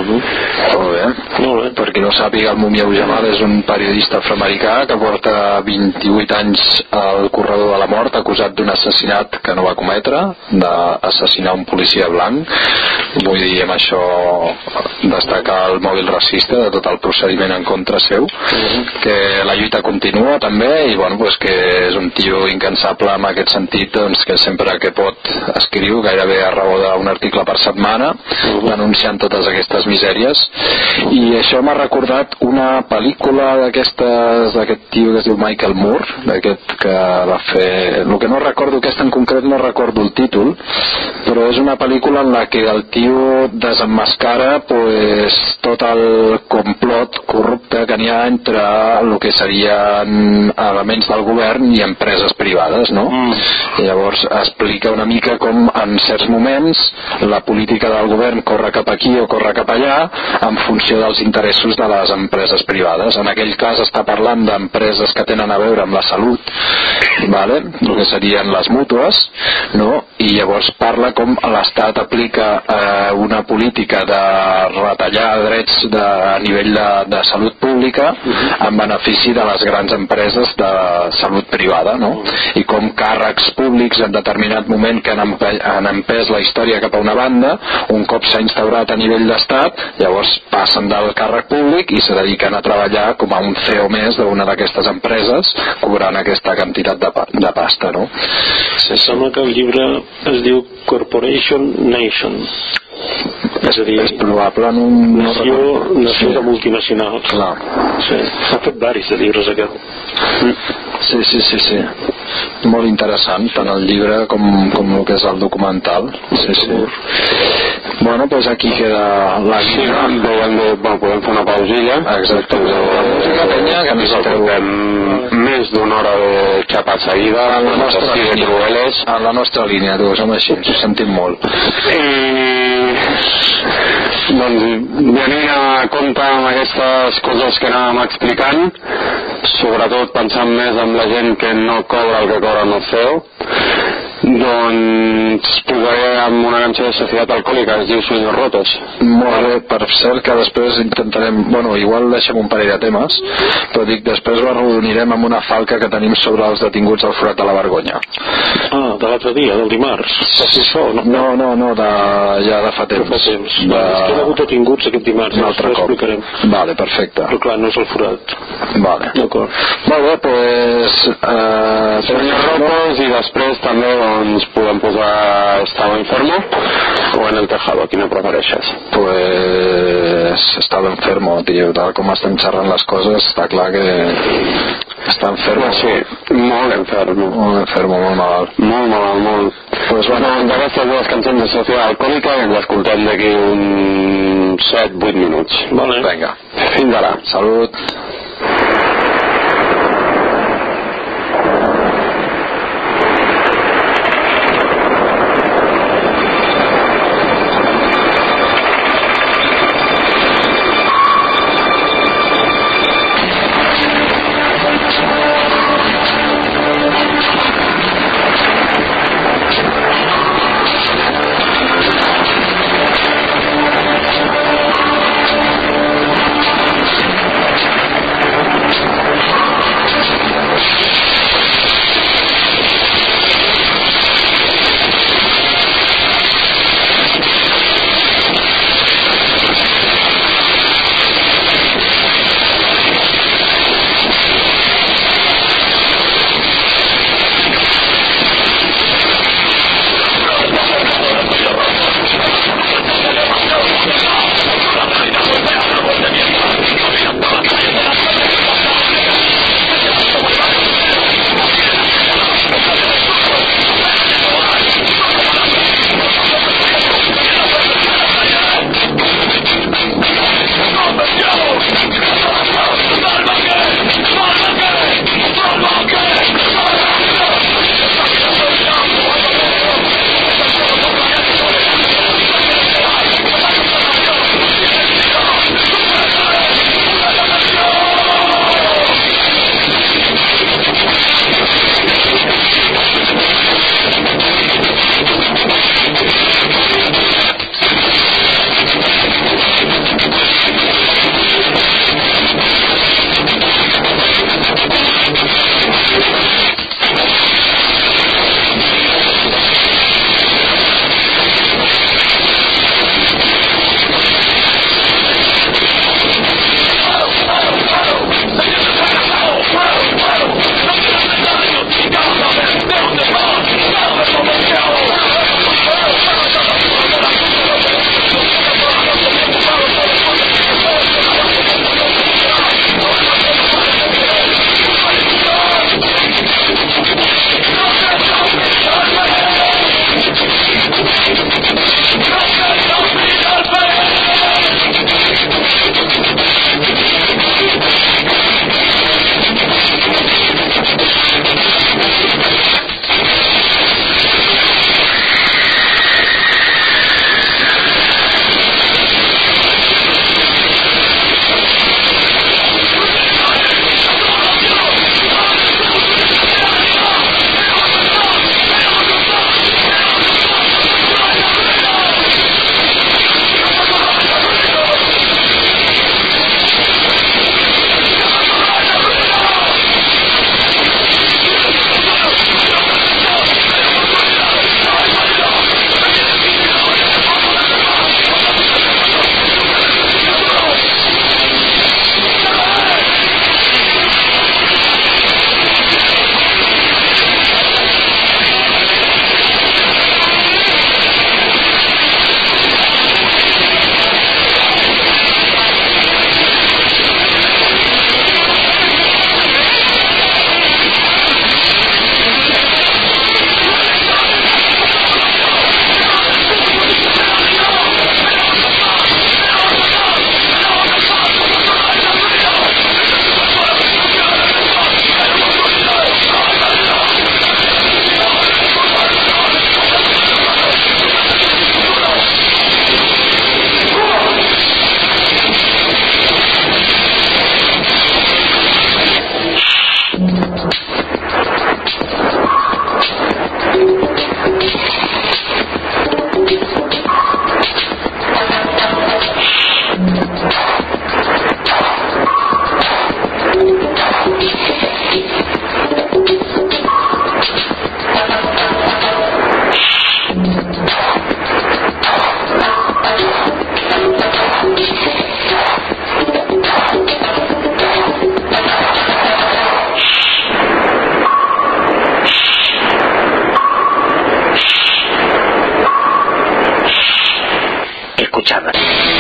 Molt bé. Per qui no sàpiga, el Mumia Jamal és un periodista afroamericà que porta 28 anys al corredor de la mort, acusat d'un assassinat que no va cometre, d'assassinar un policia blanc. Vull dir, amb això destacar el mòbil racista de tot el procediment en contra seu, que la lluita continua també, i bueno, pues que és un tio incansable en aquest sentit, doncs, que sempre que pot escriu gairebé a raó d'un article per setmana, denunciant totes aquestes misèries. I això m'ha recordat una pel·lícula d'aquest tio que es diu Michael Moore, d'aquest que va fer... El que no recordo, aquesta en concret no recordo el títol, però és una pel·lícula en la que el tio desemmascara pues, tot el complot corrupte que n'hi ha entre el que serien elements del govern i empreses privades, no? I llavors explica una mica com en certs moments la política del govern corre cap aquí o corre cap allà en funció dels interessos de les empreses privades. En aquell cas està parlant d'empreses que tenen a veure amb la salut, vale? El que serien les mútues, no? I llavors parla com l'Estat aplica una política de retallar drets a nivell de salut pública en benefici de les grans empreses de salut privada, no? I com càrrecs públics en determinat moment que han empès la història cap a una banda, un cop s'ha instaurat a nivell d'estat, llavors passen del càrrec públic i se dediquen a treballar com a un CEO més d'una d'aquestes empreses, cobrant aquesta quantitat de pasta, no? Sembla que el llibre es diu Corporation Nation. És a dir, és probable, nació de multinacionals. Clar. Sí. S'ha fet varis de llibres aquest. Sí. Molt interessant, tant el llibre com el que és el documental. Sí. Bueno, pues aquí queda la guia. Podem fer una pausilla. Exacte. La música penya que ens portem més d'una hora de xapa seguida en la nostra línia, tu, som així, ens ho sentim molt. Doncs venint a compte amb aquestes coses que anàvem explicant, sobretot pensant més en la gent que no cobra el que cobra el CEO, doncs posaré amb una cançó de Societat Alcohòlica que es diu Sueños Rotos. Molt bé, per cert que després intentarem, bueno, igual deixem un parell de temes, però dic, després ho arrodonirem amb una falca que tenim sobre els detinguts al Forat de la Vergonya. De l'altre dia, del dimarts. Això, no? No, ja de fa temps. És que hem hagut detinguts aquest dimarts, un altre cop. Explicarem. Vale, perfecte. Però clar, no és el Forat. Vale. D'acord. Molt bé, doncs... Sueños Rotos, i després també doncs podem posar Estado Enfermo o En el Tejado, quina prefereixes? Pues Estado Enfermo, tio, tal com estem xerrant les coses, està clar que està enfermo. Sí, molt enfermo. Molt malalt. Molt. Pues bueno, d'aquestes dues cançons de Societat Alcohòlica ens escoltem d'aquí uns 7-8 minuts. Vale. Vinga. Fins ara. Salut. escucharla.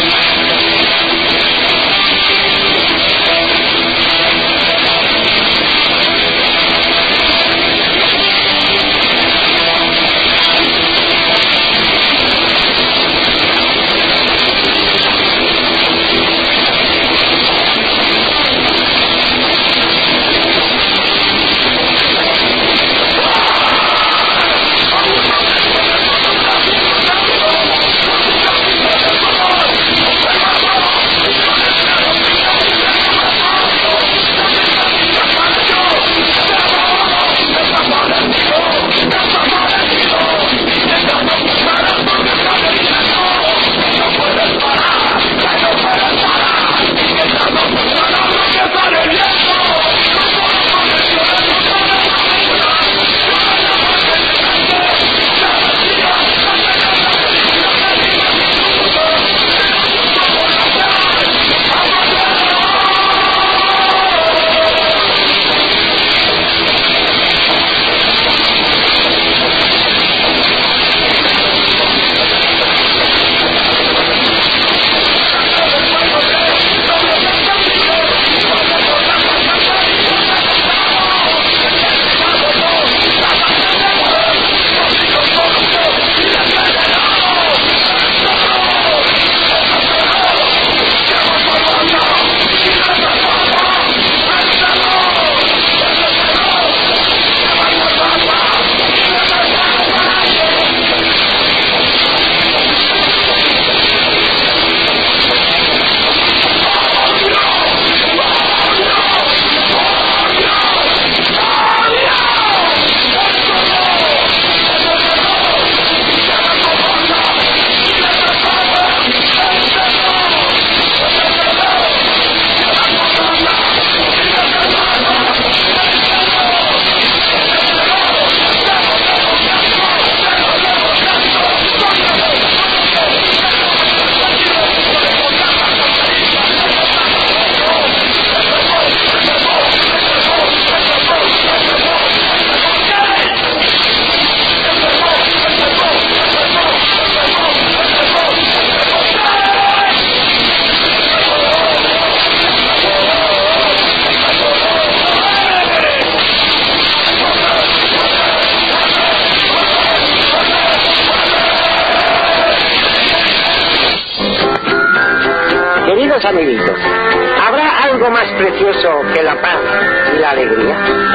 Amiguitos, ¿habrá algo más precioso que la paz y la alegría?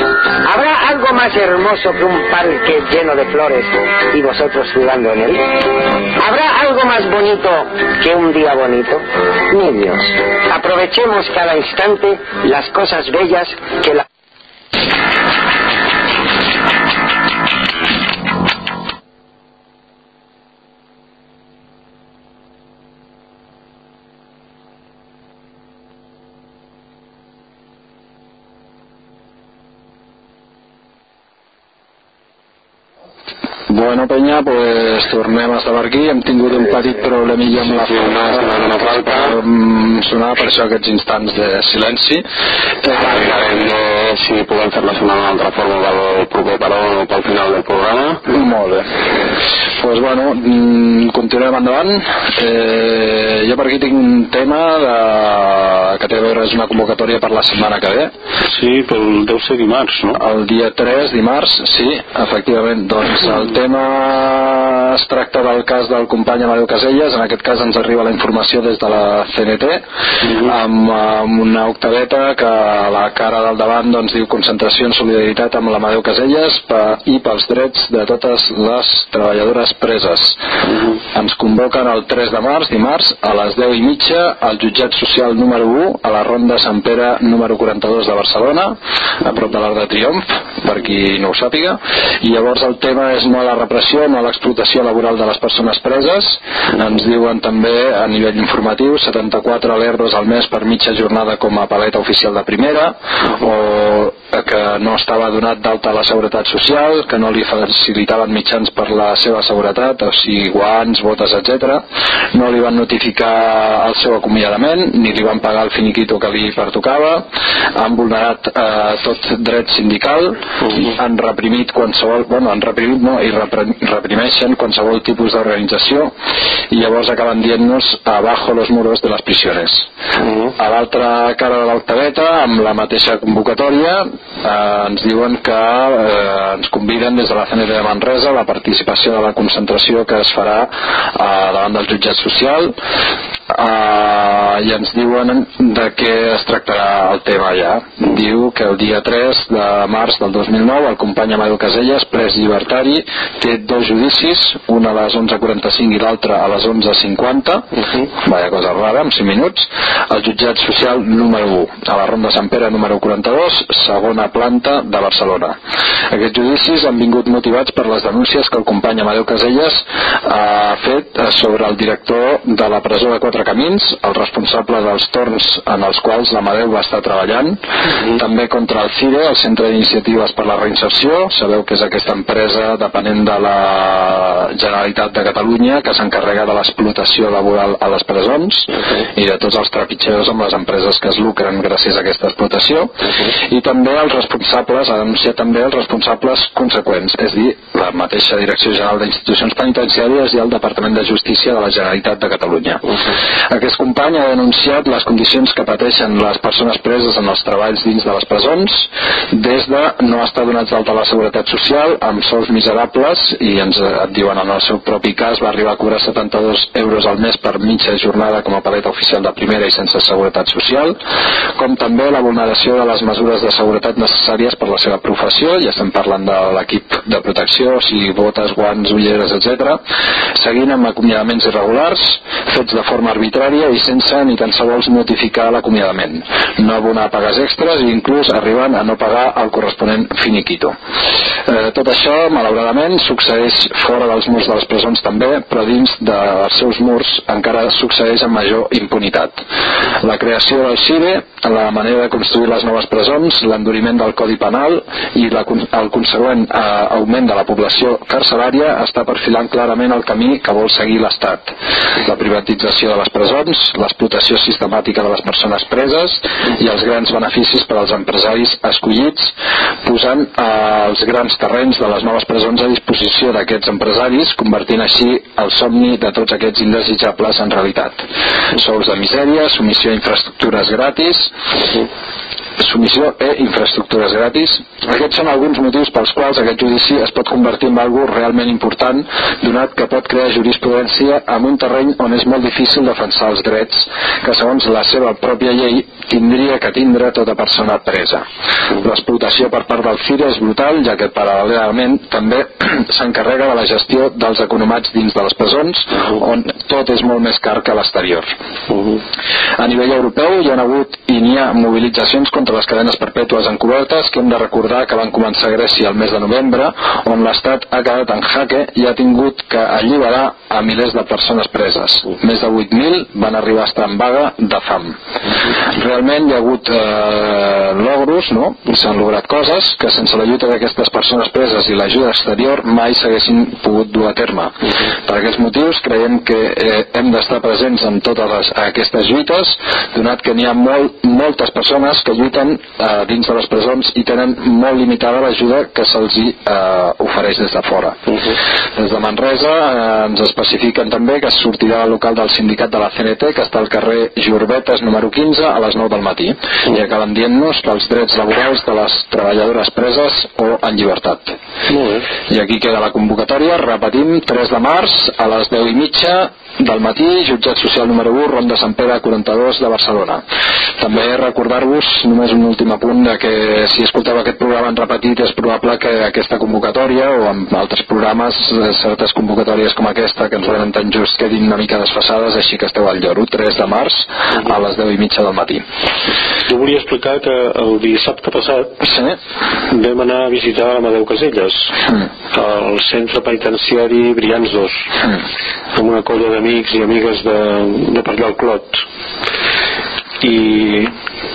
¿Habrá algo más hermoso que un parque lleno de flores y vosotros jugando en él? ¿Habrá algo más bonito que un día bonito? Niños, aprovechemos cada instante las cosas bellas que la... Bueno, penya, pues tornem a estar aquí. Hem tingut un petit problemilla amb la falta. Sonava per això aquests instants de silenci. Mirarem si podem fer-la sonar d'una altra forma pel proper paró o pel final del programa. Molt bé. Pues bueno, continuem endavant. Jo per aquí tinc un tema que té a veure, és una convocatòria per la setmana que ve. Sí, però deu ser dimarts, no? El dia 3, dimarts, sí, efectivament. Doncs el tema es tracta del cas del company Amadeu Caselles. En aquest cas ens arriba la informació des de la CNT amb una octaveta que a la cara del davant doncs diu concentració en solidaritat amb l'Amadeu Caselles i pels drets de totes les treballadores preses. Ens convoquen el 3 de març, dimarts, a les 10:30 al jutjat social número 1 a la Ronda Sant Pere número 42 de Barcelona, a prop de l'Arc de Triomf, per qui no ho sàpiga. I llavors el tema és no a la repressió, no a l'explotació laboral de les persones preses. Ens diuen també a nivell informatiu 74 alerdos al mes per mitja jornada com a paleta oficial de primera, o que no estava donat d'alta a la Seguretat Social, que no li facilitaven mitjans per la seva seguretat, o sigui, guants, botes, etc. No li van notificar el seu acomiadament, ni li van pagar el finiquito que li pertocava, han vulnerat tot dret sindical, han reprimit qualsevol, i reprimeixen qualsevol tipus d'organització, i llavors acaben dient-nos abajo los muros de las prisiones. A l'altra cara de l'octaveta, amb la mateixa convocatòria, ens diuen que ens conviden des de la CNT de Manresa a la participació de la concentració que es farà davant del jutjat social, i ens diuen de què es tractarà el tema ja. Diu que el dia 3 de març del 2009 el company Amadeu Caselles, pres llibertari, té 2 judicis, un a les 11:45 i l'altre a les 11:50, vaya cosa rara, en 5 minuts, al jutjat social número 1, a la Ronda Sant Pere número 42, segona planta de Barcelona. Aquests judicis han vingut motivats per les denúncies que el company Amadeu Caselles ha fet sobre el director de la presó de Quatre Camins, el responsable dels torns en els quals l'Amadeu va estar treballant, també contra el CIRE, el Centre d'Iniciatives per la Reinserció. Sabeu que és aquesta empresa dependent de la Generalitat de Catalunya que s'encarrega de l'explotació laboral a les presons i de tots els trepitjadors amb les empreses que es lucren gràcies a aquesta explotació, i també els responsables, ha denunciat també els responsables conseqüents, és a dir, la mateixa Direcció General d'Institucions Penitenciàries i el Departament de Justícia de la Generalitat de Catalunya. Aquest company ha denunciat les condicions que pateixen les persones preses en els treballs dins de les presons, des de no estar donats d'alta a la Seguretat Social amb sous miserables, i ens diuen en el seu propi cas va arribar a cobrar 72 euros al mes per mitja jornada com a paleta oficial de primera i sense Seguretat Social, com també la vulneració de les mesures de seguretat necessàries per la seva professió. Ja estem parlant de l'equip de protecció, o sigui, botes, guants, ulleres, etc., seguint amb acomiadaments irregulars fets de forma arbitrària i sense ni tan sols notificar l'acomiadament, no abonar pagues extres i inclús arribant a no pagar el corresponent finiquito. Tot això, malauradament, succeeix fora dels murs de les presons també, però dins dels seus murs encara succeeix amb major impunitat. La creació del CIRE, la manera de construir les noves presons, l'enduriment del Codi Penal i el consegüent augment de la població carcerària està perfilant clarament el camí que vol seguir l'Estat. La privatització de les presons, l'explotació sistemàtica de les persones preses i els grans beneficis per als empresaris escollits, posant els grans terrenys de les noves presons a disposició d'aquests empresaris, convertint així el somni de tots aquests indesitjables en realitat. Sous de misèria, submissió a infraestructures gratis, Aquests són alguns motius pels quals aquest judici es pot convertir en algo realment important, donat que pot crear jurisprudència en un terreny on és molt difícil defensar els drets que, segons la seva pròpia llei, tindria que tindre tota persona presa. L'explotació per part del CIRE és brutal, ja que paral·lelament també s'encarrega de la gestió dels economats dins de les presons, on tot és molt més car que a l'exterior. A nivell europeu hi ha hagut i n'hi ha mobilitzacions contra les cadenes perpètues encobertes, que hem de recordar que van començar a Grècia el mes de novembre, on l'Estat ha quedat en jaque i ha tingut que alliberar a milers de persones preses. Més de 8.000 van arribar a estar en vaga de fam. Realment hi ha hagut logros, no? S'han lograt coses que sense la lluita d'aquestes persones preses i l'ajuda exterior mai s'haguessin pogut dur a terme. Per aquests motius creiem que hem d'estar presents en totes aquestes lluites, donat que n'hi ha moltes persones que lluiten dins de les presons i tenen molt limitada l'ajuda que se'ls ofereix des de fora. Des de Manresa ens especifiquen també que es sortirà al local del sindicat de la CNT, que està al carrer Jorbetes número 15 a les 9 del matí, i acaben dient-nos pels drets laborals de les treballadores preses o en llibertat. I aquí queda la convocatòria, repetim, 3 de març a les 10:30 del matí, jutjat social número 1, Ronda Sant Pere 42 de Barcelona. També recordar-vos, només un últim apunt, de que si escolteu aquest programa en repetit és probable que aquesta convocatòria o amb altres programes, certes convocatòries com aquesta que ens venen tan just quedin una mica desfasades, així que esteu al lloro. 3 de març a les 10:30 del matí. Jo volia explicar que el dissabte passat vam anar a visitar l'Amadeu Caselles al centre penitenciari Brians 2 amb una colla d'amics i amigues de per allà al Clot, i està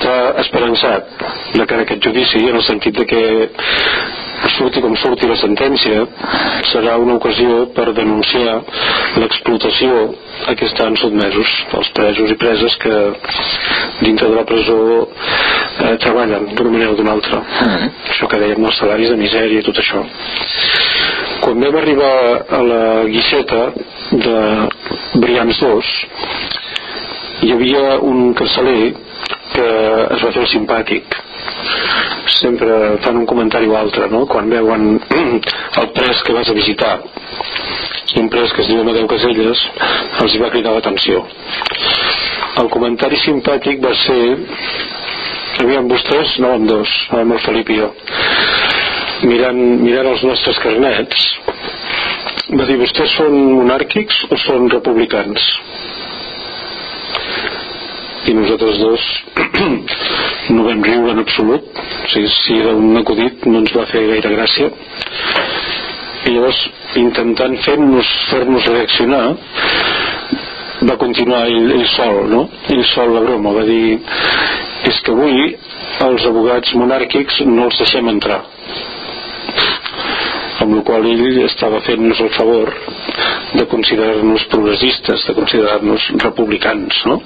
esperançat de cara a aquest judici, en el sentit de que surti com surti la sentència, serà una ocasió per denunciar l'explotació a què estan sotmesos els presos i preses que dintre de la presó treballen d'una manera o d'una altra. Això que dèiem, els salaris de misèria i tot això. Quan vam arribar a la guixeta de Brians 2, hi havia un carceler que es va fer el simpàtic. Sempre fan un comentari o altre, no? Quan veuen el pres que vas a visitar, un pres que es diu Amadeu Caselles, els hi va cridar l'atenció. El comentari simpàtic va ser: aviam, vostès anàvem dos, anàvem el Felip i jo, mirant els nostres carnets, va dir: vostès són monàrquics o són republicans? I nosaltres dos no vam riure en absolut. O sigui, si era un acudit no ens va fer gaire gràcia. I llavors, intentant fer-nos reaccionar, va continuar ell sol, no? Ell sol la broma, va dir: és que avui els abogats monàrquics no els deixem entrar. Amb la qual ell estava fent-nos el favor de considerar-nos progressistes, de considerar-nos republicans, no?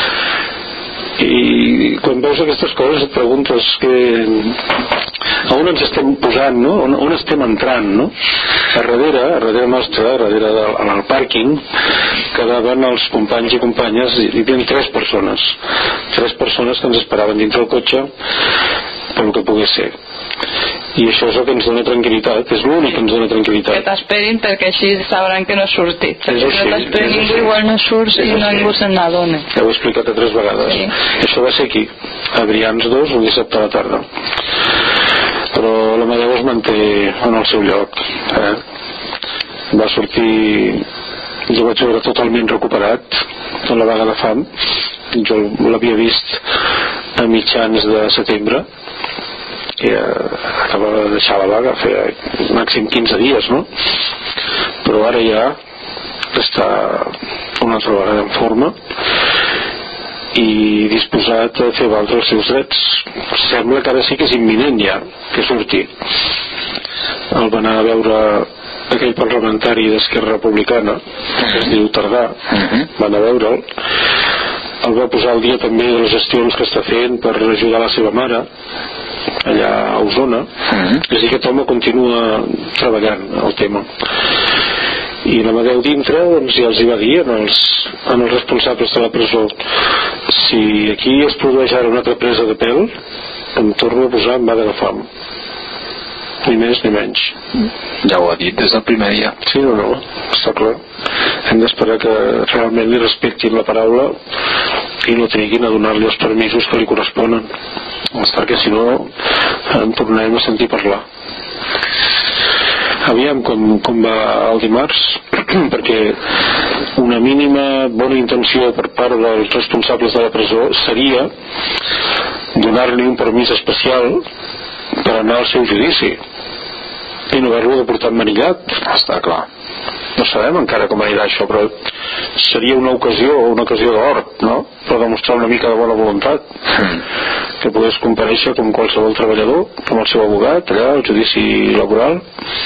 I quan veus aquestes coses et preguntes a on ens estem posant, no? On estem entrant, no? A darrere nostre, en el pàrquing, quedaven els companys i companyes, hi havia tres persones que ens esperaven dintre el cotxe per el que pogués ser. I això és el que ens dona tranquil·litat, és l'únic que ens dona tranquil·litat. Que t'esperin perquè així sabran que no has sortit. És així, si no t'esperi ningú, igual no surts i ningú se'n n'adona. Ho he explicat 3 vegades. Sí. Això va ser aquí, a Brians 2, un dissabte a la tarda. Però l'Amadeu es manté en el seu lloc. Va sortir, jo vaig veure totalment recuperat de la vaga de fam. Jo l'havia vist a mitjans de setembre, que acabava de deixar la vaga, feia màxim 15 dies, no? Però ara ja està una altra vegada en forma i disposat a fer valdre els seus drets. Sembla que ara sí que és imminent ja que surti. El va anar a veure aquell parlamentari d'Esquerra Republicana, que es diu Tardà, va anar a veure'l, el va posar al dia també de les gestions que està fent per ajudar la seva mare allà a Osona. És a dir, aquest home continua treballant el tema. I l'Amadeu dintre doncs ja els hi va dir en els responsables de la presó: si aquí es produeix ara una altra presa de pèl, em torno a posar en vaga de fam, ni més ni menys. Ja ho ha dit des del primer dia. Sí, no, està clar. Hem d'esperar que realment li respectin la paraula i no triguin a donar-li els permisos que li corresponen, perquè si no en tornarem a sentir parlar. Aviam com va el dimarts, perquè una mínima bona intenció per part dels responsables de la presó seria donar-li un permís especial per anar al seu judici i no haver-lo de portar emmanillat. Està clar. No sabem encara com anirà això, però seria una ocasió d'or, no? Per demostrar una mica de bona voluntat, que pogués comparèixer com qualsevol treballador, com el seu abogat allà al judici laboral.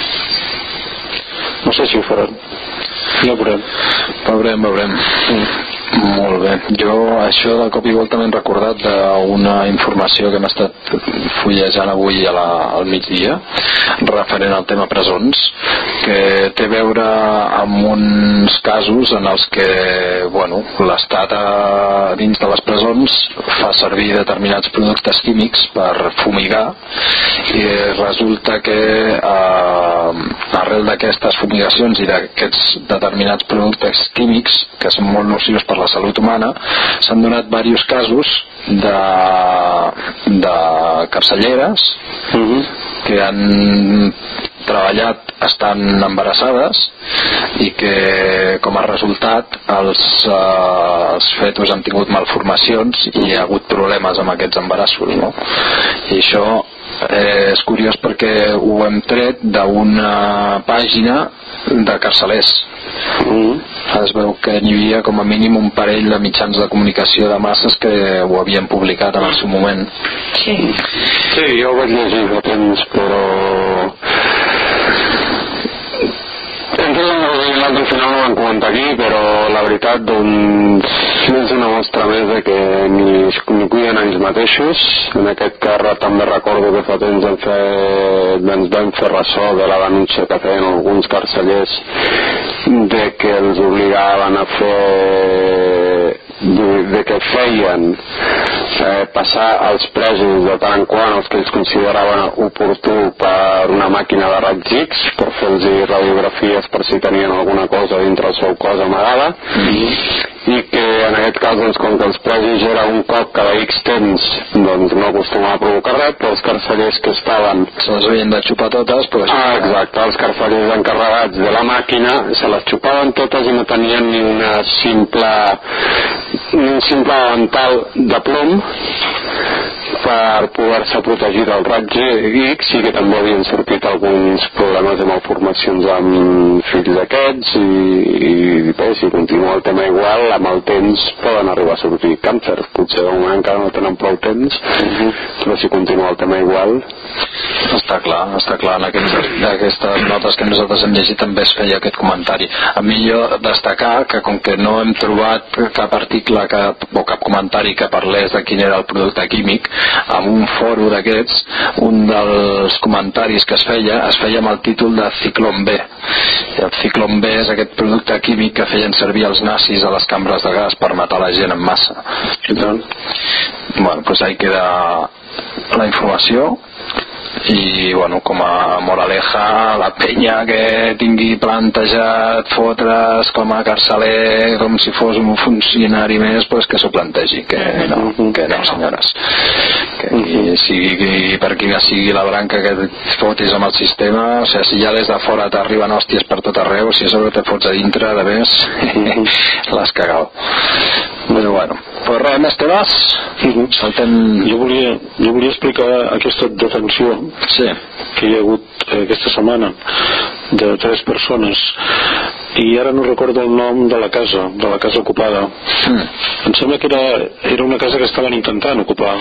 No sé si ho faran, ja ho veurem. Veurem. Molt bé. Jo això de cop i volta m'he recordat d'una informació que hem estat fullejant avui al migdia referent al tema presons, que té a veure amb uns casos en els que l'Estat dins de les presons fa servir determinats productes químics per fumigar, i resulta que arrel d'aquestes fumigacions i d'aquests determinats productes químics que són molt nocius per la salut humana, s'han donat diversos casos de carcelleres que han treballat estan embarassades i que com a resultat els fetus han tingut malformacions i hi ha hagut problemes amb aquests embarassos, no? I això és curiós perquè ho hem tret d'una pàgina de Carcelers. Es veu que n'hi havia com a mínim un parell de mitjans de comunicació de masses que ho havien publicat en el seu moment. Sí, jo ho vaig llegir fa temps, però al final no ho van comentar aquí, però la veritat doncs és una mostra més de que ni cuiden ells mateixos. En aquest cas també recordo que fa temps ens vam fer ressò de la denúncia que feien alguns carcellers de que els obligaven a fer de que feien passar els presos de tant en quant els que ells consideraven oportú per una màquina de raigs X per fer-los radiografies per si tenien alguna cosa dintre el seu cos amagada i que en aquest cas doncs, com que els presos era un cop cada X temps doncs no acostumava a provocar res, però els carcellers que estaven se les havien de xupar totes però... exacte, els carcellers encarregats de la màquina se les xupaven totes i no tenien ni un simple avantal de plom per poder-se protegir del raig X i que també havien sortit alguns problemes de malformacions amb fills d'aquests i bé, si continua el tema igual amb el temps poden arribar a sortir càncer, potser de moment encara no tenen prou temps però si continua el tema igual està clar en aquestes notes que nosaltres hem llegit també es feia aquest comentari. A mi jo destacar que com que no hem trobat cap article o cap comentari que parlés de quin era el producte químic en un fòrum d'aquests, un dels comentaris que es feia amb el títol de Ciclón B. I el Ciclón B és aquest producte químic que feien servir els nazis a les cambres de gas per matar la gent en massa. Bueno, pues ahí queda la informació i bueno, com a moraleja la penya que tingui plantejat fotre's com a carceler com si fos un funcionari més pues que s'ho plantegi, que no senyores, que sigui per qui sigui la branca que et fotis amb el sistema, o sigui, si ja des de fora t'arriben hòsties per tot arreu, si a sobre te fots a dintre de més l'has cagat. Bueno, pues res més temes. Jo volia explicar aquesta detenció que hi ha hagut aquesta setmana de 3 persones i ara no recordo el nom de la casa ocupada. Em sembla que era una casa que estaven intentant ocupar.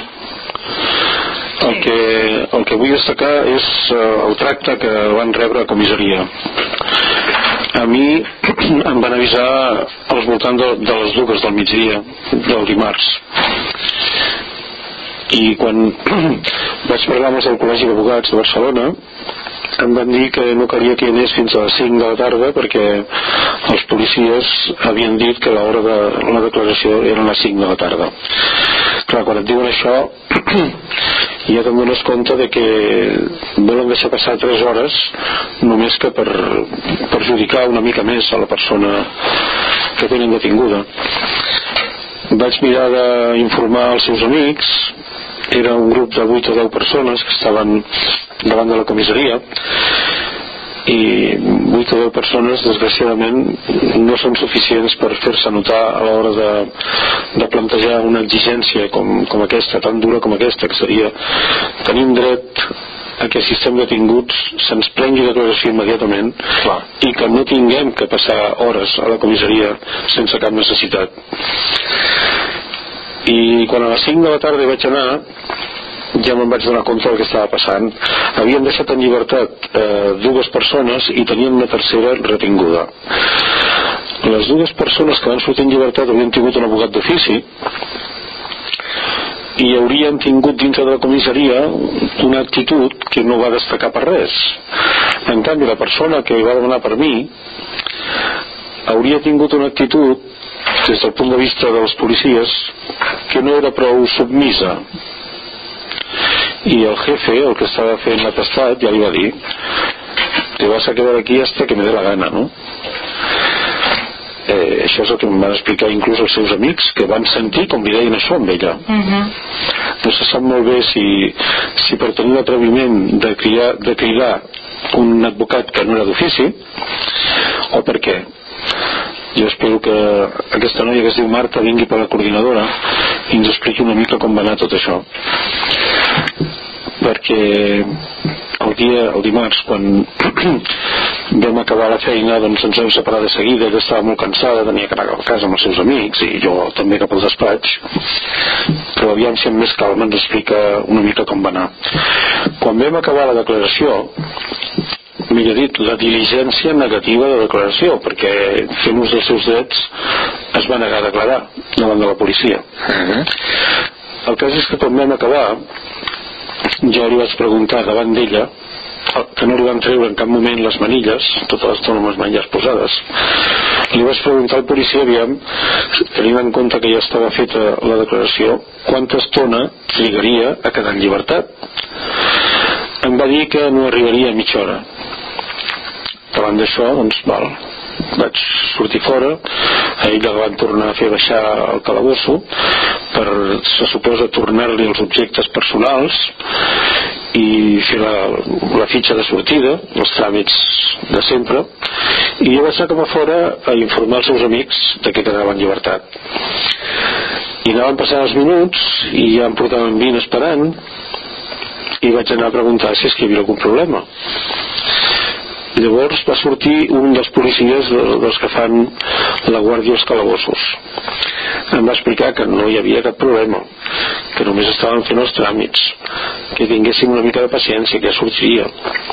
El que vull destacar és el tracte que van rebre a comissaria. A mi em van avisar al voltant de les 2 del migdia del dimarts i quan vaig parlar amb els del Col·legi d'Advocats de Barcelona em van dir que no calia que hi anés fins a les 5 de la tarda perquè els policies havien dit que l'hora de la declaració eren les 5 de la tarda. Clar, quan et diuen això ja te'n dones compte de que volen deixar passar 3 hores només que per perjudicar una mica més a la persona que tenen detinguda. Vaig mirar d'informar els seus amics. Era un grup de 8 o 10 persones que estaven davant de la comissaria i 8 o 10 persones desgraciadament no són suficients per fer-se notar a l'hora de plantejar una exigència com aquesta, tan dura com aquesta, que seria tenim dret a que si estem detinguts se'ns prengui declaració immediatament i que no tinguem que passar hores a la comissaria sense cap necessitat. I quan a les 5 de la tarda vaig anar ja me'n vaig donar compte del que estava passant. Havien deixat en llibertat 2 persones i tenien una tercera retinguda. Les 2 persones que van sortir en llibertat havien tingut un advocat d'ofici i haurien tingut dintre de la comissaria una actitud que no va destacar per res. En canvi, la persona que va demanar per mi hauria tingut una actitud des del punt de vista dels policies que no era prou submisa i el jefe, el que estava fent l'atestat, ja li va dir te vas a quedar aquí hasta que me dé la gana, no? Això és el que em van explicar inclús els seus amics que van sentir com li deien això amb ella. No se sap molt bé si per tenir l'atreviment de cridar un advocat que no era d'ofici, o per què? Jo espero que aquesta noia que es diu Marta vingui per la coordinadora i ens expliqui una mica com va anar tot això, perquè el dimarts, quan vam acabar la feina, doncs ens vam separar de seguida. Ella estava molt cansada, tenia que anar a casa amb els seus amics i jo també cap al despatx, però aviam si amb més calma ens explica una mica com va anar. Quan vam acabar la declaració, millor dit, la diligència negativa de declaració, perquè fent ús dels seus drets es va negar a declarar davant de la policia. El cas és que quan vam acabar, jo li vaig preguntar davant d'ella, que no li van treure en cap moment les manilles, totes les manilles posades, li vaig preguntar al policia, aviam, tenint en compte que ja estava feta la declaració, quanta estona trigaria a quedar en llibertat. Em va dir que no arribaria a mitja hora. Davant d'això, doncs, vaig sortir fora. A ella la van tornar a fer baixar al calabosso per, se suposa, tornar-li els objectes personals i fer la fitxa de sortida, els tràmits de sempre, i jo vaig anar cap a fora a informar els seus amics de que quedava en llibertat. I anaven passant els minuts i ja em portaven 20 esperant i vaig anar a preguntar si és que hi havia algun problema. Llavors va sortir un dels policies dels que fan la guàrdia als calabossos. Em va explicar que no hi havia cap problema, que només estaven fent els tràmits, que tinguéssim una mica de paciència, que ja sortiria.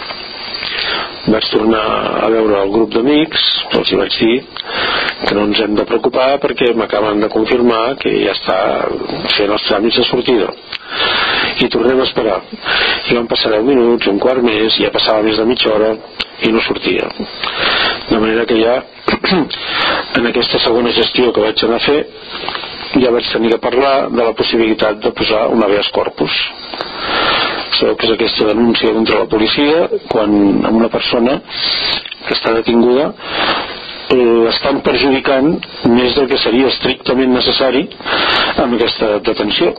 Vaig tornar a veure el grup d'amics, els hi vaig dir que no ens hem de preocupar perquè m'acaben de confirmar que ja està fent els tràmits de sortida i tornem a esperar. I van passar 10 minuts, un quart més, ja passava més de mitja hora i no sortia. De manera que ja en aquesta segona gestió que vaig anar a fer ja vaig tenir que parlar de la possibilitat de posar un habeas corpus. Sabeu que és aquesta denúncia contra la policia quan una persona que està detinguda l'estan perjudicant més del que seria estrictament necessari amb aquesta detenció.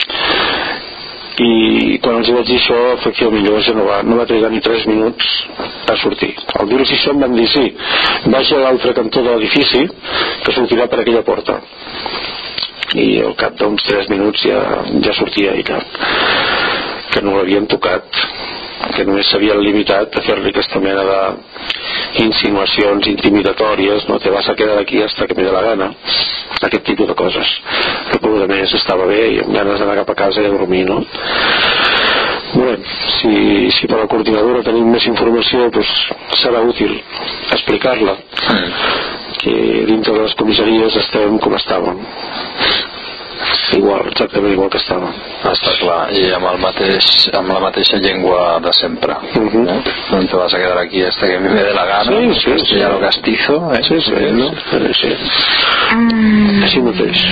I quan els vaig dir això, efectivament, llavors no va trigar ni 3 minuts a sortir. Al dir-los això em van dir sí, vagi a l'altre cantó de l'edifici que sortirà per aquella porta. I al cap d'uns 3 minuts ja sortia i que no l'havien tocat, que només s'havien limitat a fer-li aquesta mena d'insinuacions intimidatòries, no te vas a quedar aquí hasta que me dé la gana, aquest tipus de coses. Que per a més estava bé i amb ganes d'anar cap a casa i a dormir, no? Bé, si per la coordinadora tenim més informació, doncs serà útil explicar-la, que dintre de les comissaries estem com estàvem, igual, exactament igual que estàvem. Està clar, i amb la mateixa llengua de sempre. No te vas a quedar aquí hasta que me dé la gana, castellano castizo, sí. Així mateix.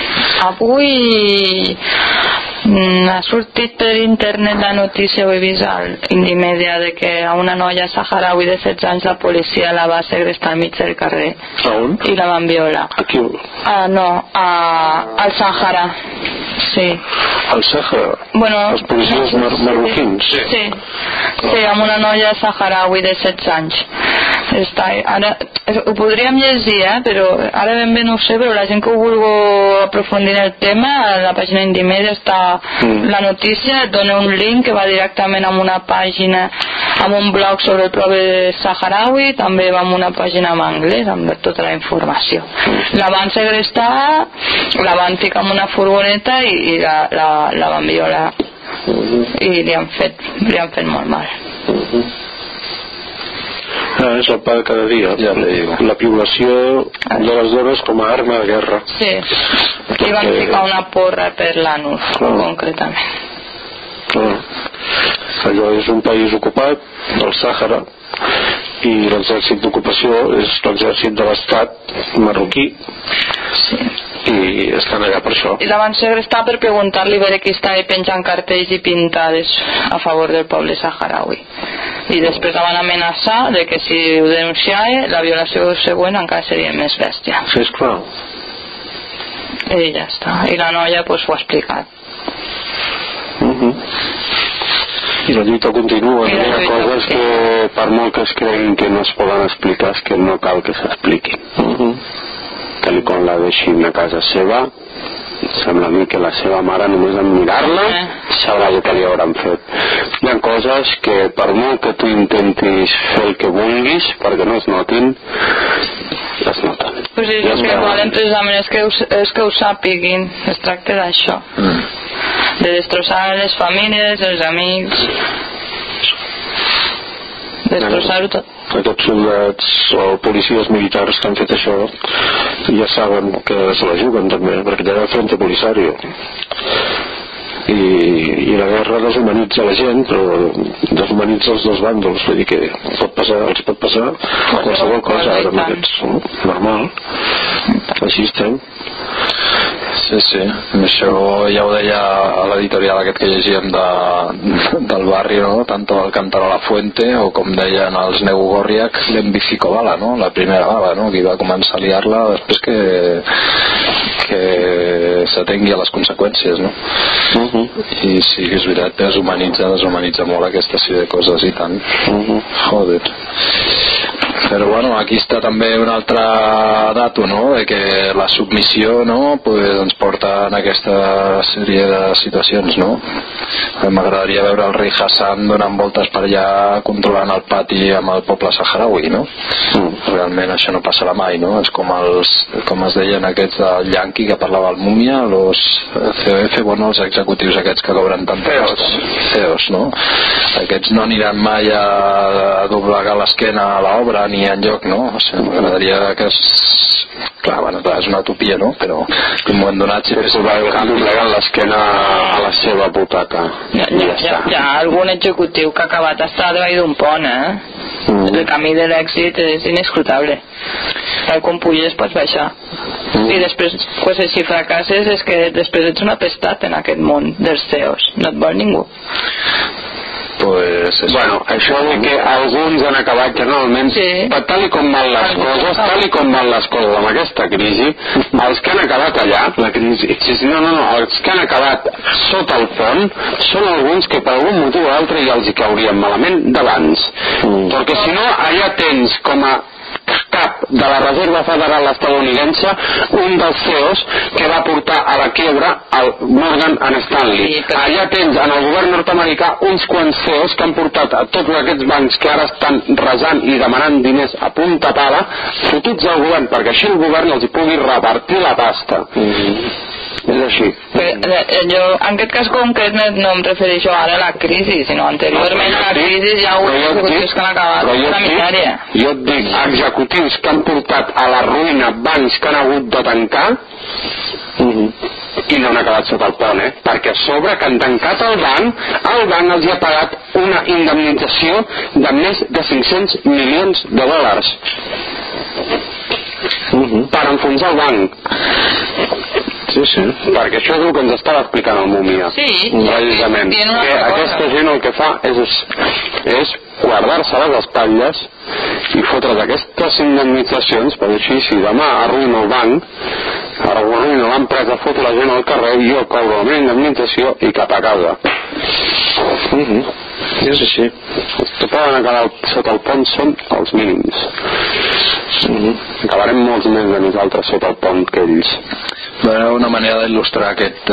Avui ha sortit per internet la notícia, ho he vist al Indimèdia, de que a una noia saharaui de 16 anys la policia la va segrestar al mig del carrer. A on? I la van violar. Aquí? Al Sàhara. Sí. Al Sàhara? Bueno, els policies marroquins? Sí, amb una noia saharaui de 16 anys. Ara, ho podríem llegir, però ara ben bé no ho sé, però la gent que ho vulgui aprofundir en el tema, a la pàgina Indimèdia està la notícia, et dona un link que va directament a una pàgina, amb un blog sobre el poble saharaui, també va amb una pàgina en anglès amb tota la informació. La van segrestar, la van ficar en una furgoneta i la van violar i li han fet molt mal. És el pa de cada dia, la violació de les dones com a arma de guerra. Sí, i van ficar una porra per l'anus, concretament. Allò és un país ocupat, el Sàhara, i l'exèrcit d'ocupació és l'exèrcit de l'estat marroquí. Sí. I estan allà per això. I la van segrestar per preguntar-li veure qui estava penjant cartells i pintades a favor del poble saharaui. I després la van amenaçar de que si ho denunciava, la violació següent encara seria més bèstia. Sí, esclar. I ja està. I la noia pues ho ha explicat. I la lluita continua. Hi ha coses que per molt que es creguin que no es poden explicar, és que no cal que s'expliquin. Tal com la deixin a casa seva, sembla a mi que la seva mare només en mirar-la sabrà què li hauran fet. Hi ha coses que per molt que tu intentis fer el que vulguis perquè no es notin, es noten. Pues sí, el que volen precisament és que ho sàpiguin. Es tracta d'això, de destrossar les famílies, els amics, destrossar-ho tot. Aquests soldats o policies militars que han fet això ja saben que se la juguen també, perquè hi ha el Frente Polisario i la guerra deshumanitza la gent, però deshumanitza els dos bàndols, vull dir que els pot passar qualsevol cosa ara amb aquests, normal, així estem. Sí, això ja ho deia a l'editorial aquest que llegíem del barri, no? Tanto el Cantar a la Fuente o com deien els Neu Gorriak, l'Embicico Bala, no? La primera bala, no? Que va començar a liar-la després que s'atengui a les conseqüències, no? I sí, és veritat, deshumanitza molt aquesta sèrie de coses i tant. Joder. Però bueno, aquí està també un altre dato, no? De que la submissió, no? Pues ens porta en aquesta sèrie de situacions, no? M'agradaria veure el rei Hassan donant voltes per allà controlant el pati amb el poble saharaui, no? Realment això no passarà mai, no? És com es deien aquests del Yankee que parlava el Múmia, los COF, bueno, els executius aquests que cobren tant CEOs, no? Aquests no aniran mai a doblegar l'esquena a l'obra ni enlloc, no? O sigui, m'agradaria que clar, bueno, és una utopia, no? Però en un moment donat si fes doblegant l'esquena a la seva butaca. Hi ha algun executiu que ha acabat d'estar a davall d'un pont, El camí de l'èxit és inescrutable. Tal com puges pots baixar. I després, pues, si fracasses és que després ets un apestat en aquest món dels CEOs. No et vol ningú. Pues bueno, això de que alguns han acabat generalment tal com van les coses amb aquesta crisi, els que han acabat allà la crisi, els que han acabat sota el pont són alguns que per algun motiu o altre ja els hi caurien malament d'abans, perquè si no allà tens com a cap de la Reserva Federal estadounidense un dels CEOs que va portar a la quiebra el Morgan Stanley. Allà tens en el govern nord-americà uns quants CEOs que han portat a tots aquests bancs que ara estan resant i demanant diners a punta pala fotuts al govern perquè així el govern els hi pugui repartir la pasta. És així. Jo en aquest cas concret no em refereixo ara a la crisi, sinó anteriorment a la crisi hi ha hagut executius que han acabat una misèria. Jo et dic, executius que han portat a la ruïna bancs que han hagut de tancar i no han acabat sota el pont, perquè a sobre que han tancat el banc els ha pagat una indemnització de més de 500 milions de dòlars per enfonsar el banc. Sí, perquè això és el que ens estava explicant el Múmia. Precisament, que aquesta gent el que fa és guardar-se les espatlles i fotre d'aquestes indemnitzacions, per així, si demà arruïna el banc, arruïna l'empresa, fot la gent al carrer, jo cobro la meva indemnització i cap a casa. És així. Els que poden acabar sota el pont són els mínims. Acabarem molts més de nosaltres sota el pont que ells. Una manera d'il·lustrar aquest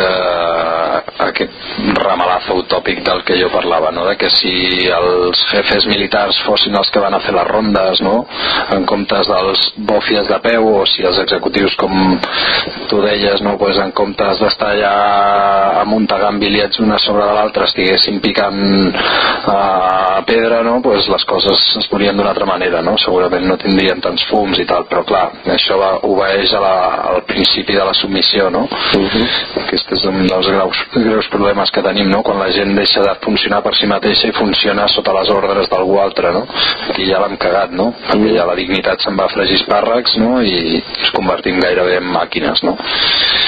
ramalazo utòpic del que jo parlava, no? De que si els jefes militars fossin els que van a fer les rondes, no? En comptes dels bòfies de peu, o si els executius, com tu deies, no? Pues en comptes d'estar allà amuntegant bitllets una sobre de l'altra estiguessin picant pedra, no? Pues les coses es veurien d'una altra manera, no? Segurament no tindrien tants fums i tal, però clar, això obeeix al principi de la submissió, no? Aquest és un dels greus problemes que tenim, no? Quan la gent deixa de funcionar per si mateixa i funciona sota les ordres d'algú altre, no? Aquí ja l'hem cagat, no? Perquè ja la dignitat se'n va a fregir espàrrecs, no? I ens convertim gairebé en màquines, no?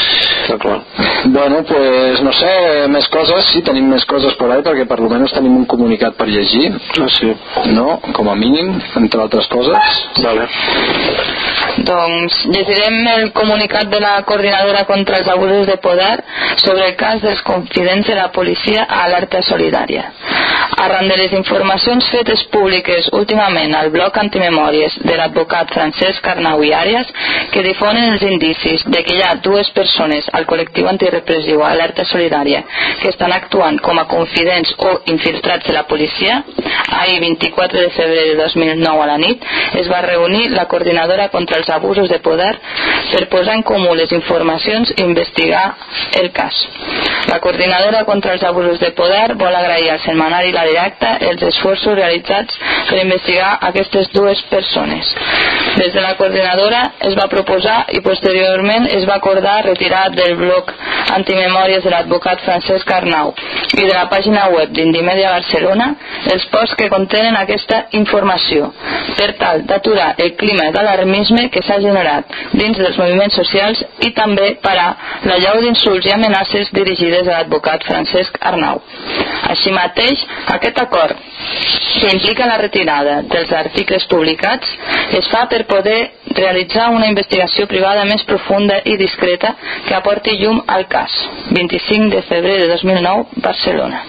Està clar. Bueno, pues no sé, més coses, sí, tenim més coses per ahí, perquè per almenys tenim un comunicat per llegir. Ah, sí. No? Com a mínim, entre altres coses. Vale. Doncs llegirem el comunicat de la Coordinadora contra els Abusos de Poder sobre el cas dels confidents de la policia a Alerta Solidària. Arran de les informacions fetes públiques últimament al bloc Antimemòries de l'advocat Francesc Arnau i Àrias, que difonen els indicis de que hi ha dues persones al col·lectiu antirepressiu Alerta Solidària que estan actuant com a confidents o infiltrats de la policia, ahir 24 de febrer de 2009 a la nit es va reunir la Coordinadora contra els Abusos de Poder per posar en comú les informacions i investigar el cas. La Coordinadora contra els Abusos de Poder vol agrair al setmanari La Directa els esforços realitzats per investigar aquestes dues persones. Des de la Coordinadora es va proposar i posteriorment es va acordar retirar del bloc Antimemòries de l'advocat Francesc Arnau i de la pàgina web d'Indimèdia Barcelona els posts que contenen aquesta informació, per tal d'aturar el clima d'alarmisme que s'ha generat dins dels moviments socials i també parar la llau d'insults i amenaces dirigides a l'advocat Francesc Arnau. Així mateix, aquest acord, que implica la retirada dels articles publicats, es fa per poder realitzar una investigació privada més profunda i discreta que aporti llum al cas. 25 de febrer de 2009, Barcelona.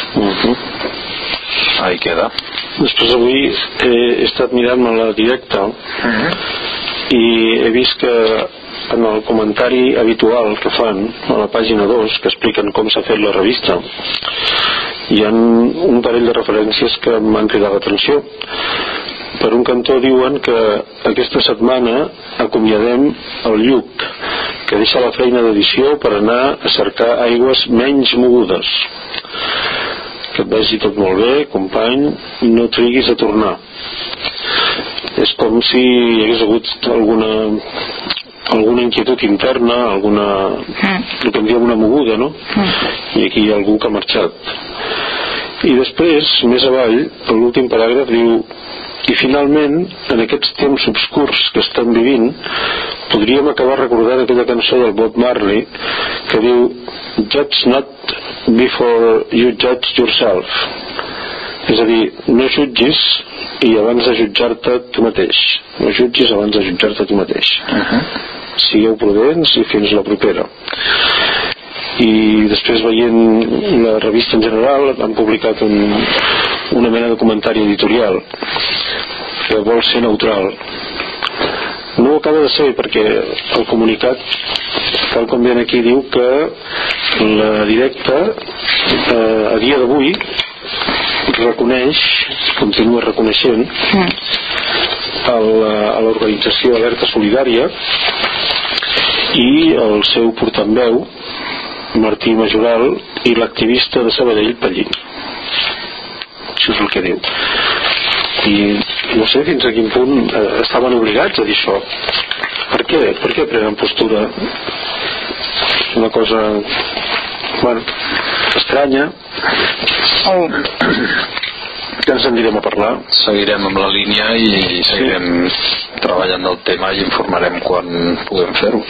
Ahí queda. Després avui he estat mirant-me la Directa i he vist que en el comentari habitual que fan a la pàgina 2, que expliquen com s'ha fet la revista, hi ha un parell de referències que m'han cridat l'atenció. Per un cantó diuen que aquesta setmana acomiadem el Lluc, que deixa la feina d'edició per anar a cercar aigües menys mogudes. Que et vagi tot molt bé, company, i no triguis a tornar. És com si hi hagués hagut alguna inquietud interna, el que en diem una moguda, no? I aquí hi ha algú que ha marxat. I després, més avall, l'últim paràgraf diu: i finalment, en aquests temps obscurs que estem vivint, podríem acabar recordant aquella cançó del Bob Marley que diu: judge not before you judge yourself. És a dir, no jutgis i abans de jutjar-te tu mateix. No jutgis abans de jutjar-te tu mateix. Sigueu prudents i fins la propera. I després, veient la revista en general, han publicat una mena de comentari editorial que vol ser neutral. No ho acaba de ser, perquè el comunicat, tal com ven aquí, diu que la Directa a dia d'avui reconeix, continua reconeixent a l'organització Alerta Solidària i el seu portaveu Martí Majoral i l'activista de Sabadell Pallín. Això és el que diu. I no sé fins a quin punt estaven obligats a dir això. Per què? Per què prenen postura? Una cosa, bueno, estranya. Que ens en direm a parlar. Seguirem amb la línia i seguirem treballant el tema i informarem quan puguem fer-ho.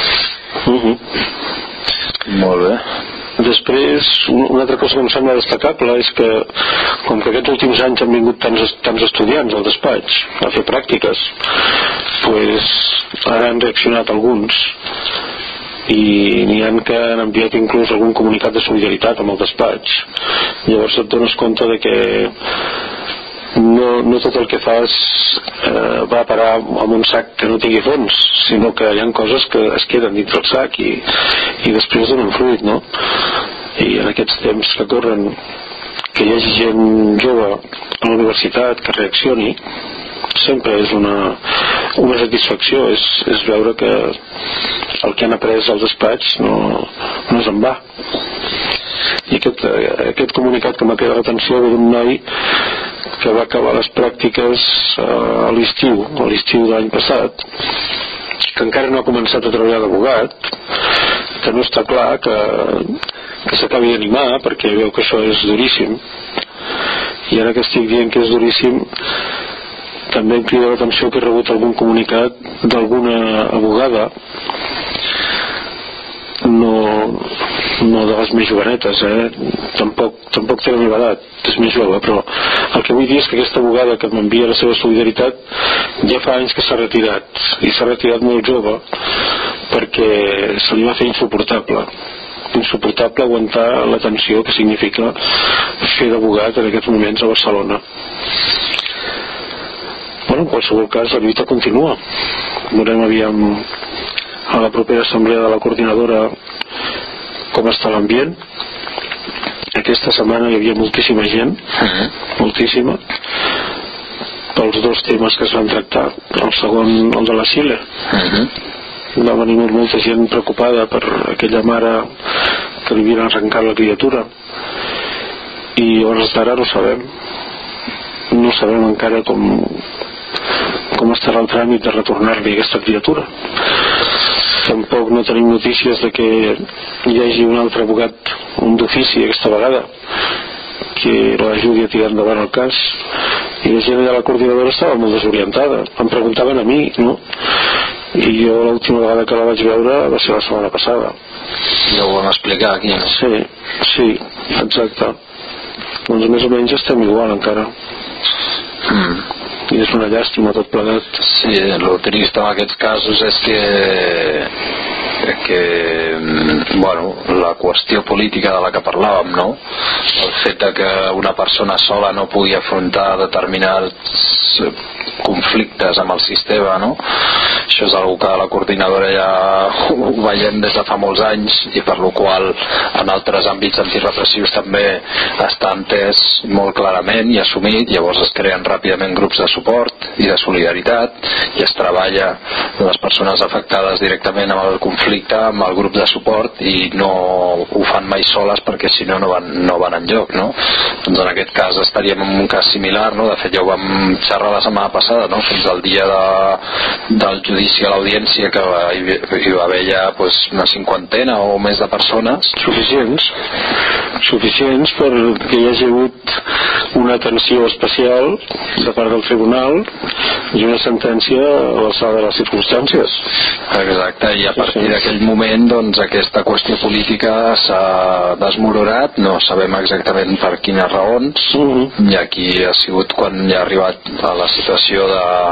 Molt bé. Després, una altra cosa que em sembla destacable és que, com que aquests últims anys han vingut tants estudiants al despatx a fer pràctiques, pues ara han reaccionat alguns i n'hi ha que han enviat inclús algun comunicat de solidaritat amb el despatx. Llavors et dones compte de que no tot el que fas va a parar en un sac que no tingui fons, sinó que hi ha coses que es queden dins del sac i després donen fruit, no? I en aquests temps que corren, que hi hagi gent jove a la universitat que reaccioni, sempre és una satisfacció, és veure que el que han après al despatx no és en va. I aquest comunicat que m'ha cridat l'atenció ve d'un noi que va acabar les pràctiques a l'estiu de l'any passat, que encara no ha començat a treballar d'abogat, que no està clar que s'acabi d'animar perquè veu que això és duríssim. I ara que estic dient que és duríssim, també em crida l'atenció que he rebut algun comunicat d'alguna abogada no de les més jovenetes, tampoc té la meva edat, és més jove, però el que vull dir és que aquesta abogada que m'envia la seva solidaritat ja fa anys que s'ha retirat, i s'ha retirat molt jove perquè se li va fer insuportable aguantar la tensió que significa fer d'abogat en aquests moments a Barcelona. Bueno, en qualsevol cas la lluita continua. Veurem aviam a la propera assemblea de la coordinadora com està l'ambient. Aquesta setmana hi havia moltíssima gent, moltíssima, pels dos temes que es van tractar. El segon, el de la Xile, va venir molta gent preocupada per aquella mare que li havien arrencat la criatura, i a hores d'ara no sabem encara com estarà el tràmit de retornar-li aquesta criatura. Tampoc no tenim notícies de que hi hagi un altre abogat, un d'ofici aquesta vegada, que l'ajudi a tirar endavant el cas, i la gent de la coordinadora estava molt desorientada. Em preguntaven a mi, no? I jo l'última vegada que la vaig veure va ser la setmana passada. Ja ho vam explicar aquí, no? Sí, exacte. Doncs més o menys estem igual encara. I és una llàstima tot plegat. Sí, el trist en aquests casos és que bueno, la qüestió política de la que parlàvem, no? El fet de que una persona sola no pugui afrontar determinats conflictes amb el sistema, no? Això és una que la coordinadora ja ho veiem des de fa molts anys, i per lo qual en altres àmbits antirepressius també està entès molt clarament i assumit. Llavors es creen ràpidament grups de suport i de solidaritat, i es treballa les persones afectades directament amb el conflicte amb el grup de suport, i no ho fan mai soles, perquè si no van enlloc, no? Doncs en aquest cas estaríem en un cas similar, no? De fet ja ho vam xerrar la setmana passada, no? Fins al dia del judici a l'audiència, que hi va haver ja una cinquantena o més de persones suficients perquè hi hagi hagut una atenció especial de part del tribunal i una sentència a l'alçada de les circumstàncies. Exacte, i a partir d'aquell moment doncs aquesta qüestió política s'ha desmoronat, no sabem exactament per quines raons, i aquí ha sigut quan ja ha arribat a la situació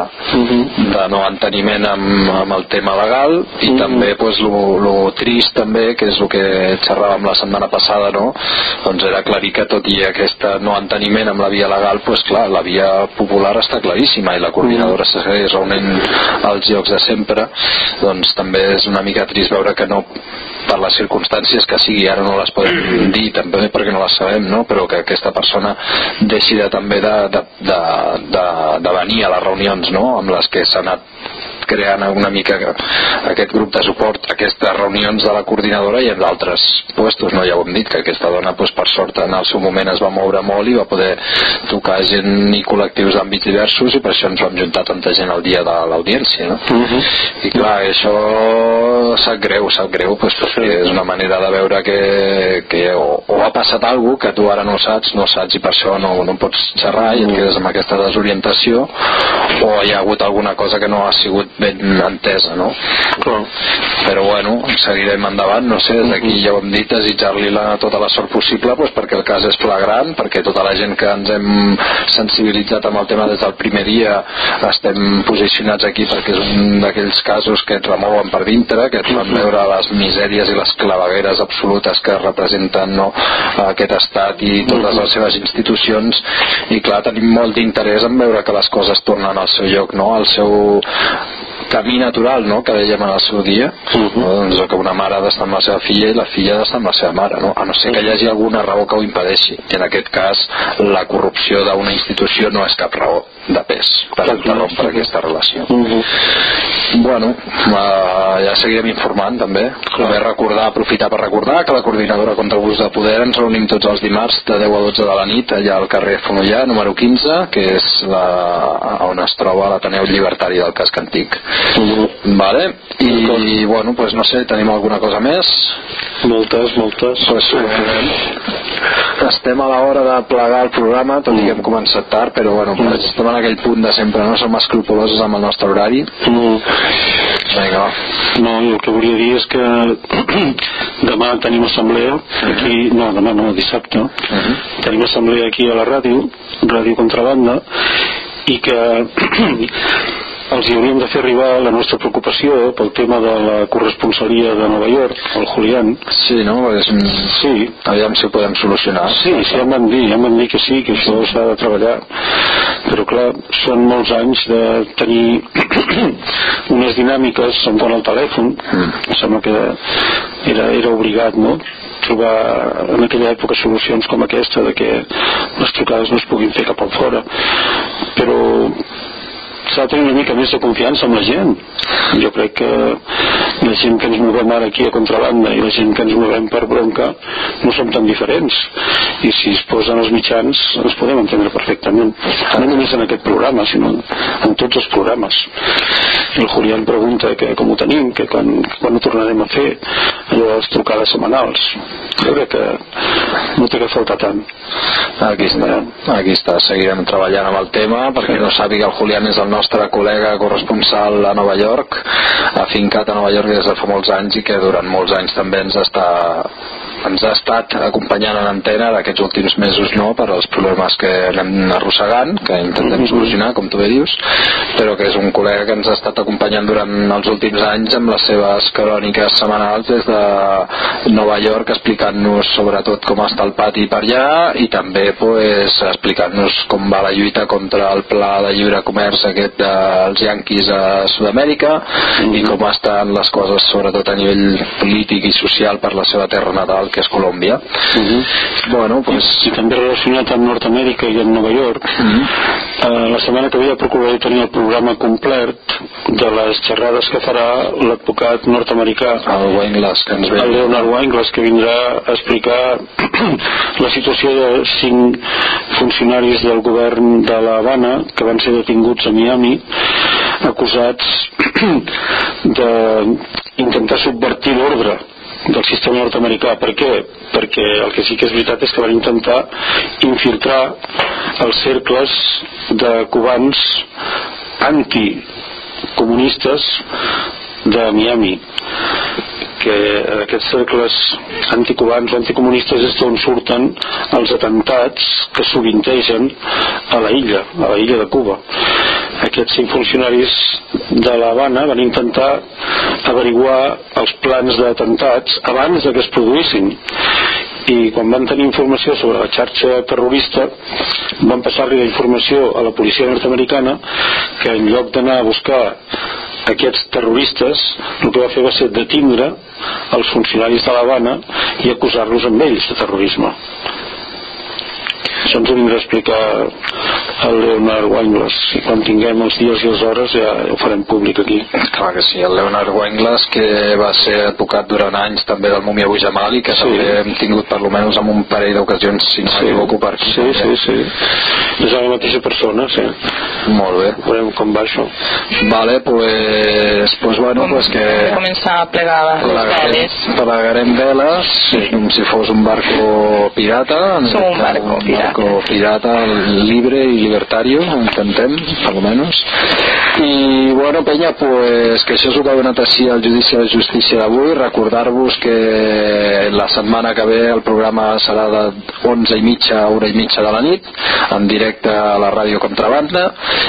de no enteniment amb el tema legal, i també lo trist també, que és el que xerràvem la setmana passada, no? Doncs era aclarir que tot i aquest no enteniment amb la via legal, doncs clar, la via popular està claríssima, i la coordinadora segueix reunint els llocs de sempre. Doncs també és una mica trist veure que no, per les circumstàncies que sigui, ara no les podem dir també perquè no les sabem, no? Però que aquesta persona deixi també de venir a les reunions, no? Amb les que s'ha anat creant una mica aquest grup de suport, aquestes reunions de la coordinadora, i en d'altres puestos, no? Ja ho hem dit, que aquesta dona per sort en el seu moment es va moure molt i va poder tocar gent i col·lectius d'àmbits diversos, i per això ens vam juntar tanta gent el dia de l'audiència, no? I clar, això sap greu, perquè és una manera de veure que o ha passat alguna cosa que tu ara no saps, i per això no pots xerrar i et quedes amb aquesta desorientació, o hi ha hagut alguna cosa que no ha sigut ben entesa, no? Però bueno, seguirem endavant, no sé, des d'aquí ja ho hem dit, desitjar-li tota la sort possible, perquè el cas és flagrant, perquè tota la gent que ens hem sensibilitzat amb el tema des del primer dia estem posicionats aquí, perquè és un d'aquells casos que et remouen per dintre, que et fan veure les misèries i les clavegueres absolutes que representen, no, aquest estat i totes les seves institucions, i clar, tenim molt d'interès en veure que les coses tornen al seu lloc, no? Al seu camí natural, no?, que dèiem en el seu dia, doncs que una mare ha d'estar amb la seva filla i la filla ha d'estar amb la seva mare, no? A no ser que hi hagi alguna raó que ho impedeixi, i en aquest cas la corrupció d'una institució no és cap raó de pes per interrompre aquesta relació. Bueno, ja seguirem informant també. Aprofitar per recordar que la coordinadora contra l'abús de poder ens reunim tots els dimarts de 10 a 12 de la nit allà al carrer Fonollà, número 15, que és on es troba l'Ateneu Llibertari del Casc Antic. Vale? I bueno, pues no sé, tenim alguna cosa més? Moltes. Pues, estem a l'hora de plegar el programa, tot i que hem començat tard, però bueno, estem en aquell punt de sempre, no? Som escrupulosos amb el nostre horari. Vinga. No, el que volia dir és que demà tenim assemblea aquí, demà no, dissabte. Tenim assemblea aquí a la ràdio Contrabanda, i que els hi hauríem de fer arribar la nostra preocupació pel tema de la corresponsalia de Nova York, el Julián. Sí, no? Sí. Aviam si ho podem solucionar. Sí, ja em van dir que sí, que això s'ha de treballar. Però clar, són molts anys de tenir unes dinàmiques en quant al telèfon. Em sembla que era obligat, no?, trobar en aquella època solucions com aquesta, de que les trucades no es puguin fer cap al fora. Però s'ha de tenir una mica més de confiança amb la gent. Jo crec que la gent que ens movem ara aquí a Contrabanda i la gent que ens movem per Bronca no som tan diferents, i si es posen els mitjans ens podem entendre perfectament, no només en aquest programa sinó en tots els programes. El Julián pregunta que com ho tenim, que quan ho tornarem a fer, allò de les trucades setmanals. Jo crec que no té que faltar tant. Aquí està, seguirem treballant amb el tema. Perquè no sàpiga, el Julián és el nostre col·lega corresponsal a Nova York, afincat a Nova York des de fa molts anys, i que durant molts anys també ens ha estat acompanyant en antena, d'aquests últims mesos no, per als problemes que anem arrossegant, que intentem solucionar, com tu bé dius, però que és un col·lega que ens ha estat acompanyant durant els últims anys amb les seves cròniques setmanals des de Nova York, explicant-nos sobretot com està el pati per allà, i també explicant-nos com va la lluita contra el pla de lliure comerç aquest dels yanquis a Sud-amèrica, i com estan les coses sobretot a nivell polític i social per la seva terra natal, que és Colòmbia. I també relacionat amb Nord-amèrica i amb Nova York, la setmana que ve procuraré tenir el programa complet de les xerrades que farà l'advocat nord-americà, el Leonard Weinglass, que vindrà a explicar la situació de 5 funcionaris del govern de La Habana que van ser detinguts a Miami acusats d'intentar subvertir l'ordre del sistema nord-americà. Per què? Perquè el que sí que és veritat és que van intentar infiltrar els cercles de cubans anticomunistes de Miami, que aquests cercles anticubans o anticomunistes és d'on surten els atentats que sovintegen a la illa de Cuba. Aquests 5 funcionaris de La Habana van intentar averiguar els plans d'atemptats abans de que es produïssin, i quan van tenir informació sobre la xarxa terrorista van passar-li la informació a la policia nord-americana, que en lloc d'anar a buscar aquests terroristes el que va fer va ser detindre els funcionaris de La Habana i acusar-los amb ells de terrorisme. Això ens ho vindrà a explicar el Leonard Weinglass, i quan tinguem els dies i les hores ja ho farem públic aquí. Clar que sí, el Leonard Weinglass, que va ser advocat durant anys també del Mumia Abu Jamal, i que també hem tingut per almenys en un parell d'ocasions, si no m'equivoco, per aquí. Sí. És la mateixa persona, sí. Molt bé. Veurem com va això. Vale, pues que... Començar a plegar les veles. Plegarem veles, com si fos un barco pirata. Som un barco pirata libre y libertario, intentem, per lo menos. I penya, pues que això és el que ha donat així al judici de justícia d'avui. Recordar-vos que la setmana que ve el programa serà de 11:30 a 1:30 de la nit, en directe a la ràdio Contrabanda,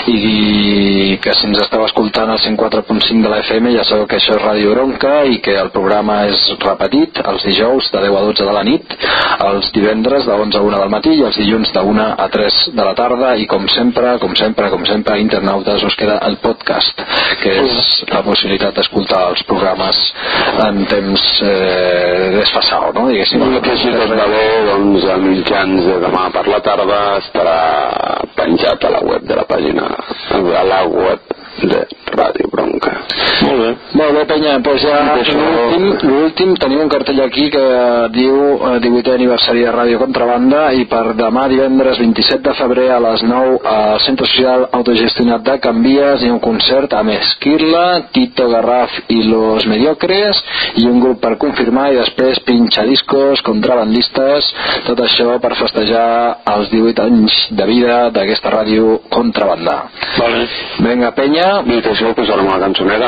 i que si ens esteu escoltant al 104.5 de la FM ja sabeu que això és Ràdio Bronca, i que el programa és repetit els dijous de 10 a 12 de la nit, els divendres de 11 a 1 del matí i els dilluns de 1 a 3 de la tarda, i com sempre, internautes, us queda el podcast, que és la possibilitat d'escoltar els programes en temps desfasat, no? Diguéssim. El que sí que es va bé, doncs, a mitjans de demà per la tarda estarà penjat a la web de la pàgina, a la web de Ràdio Bronca. Molt bé, penya, doncs ja l'últim, tenim un cartell aquí que diu 18è aniversari de Ràdio Contrabanda, i per demà divendres 27 de febrer a les 9 al Centre Social Autogestionat de Can Vies hi ha un concert amb Esquirla, Tito Garraf i Los Mediocres, i un grup per confirmar, i després pinxadiscos, contrabandistes, tot això per festejar els 18 anys de vida d'aquesta ràdio Contrabanda. Vale. Vinga, penya. Dit això, posarem una cançoneta, no?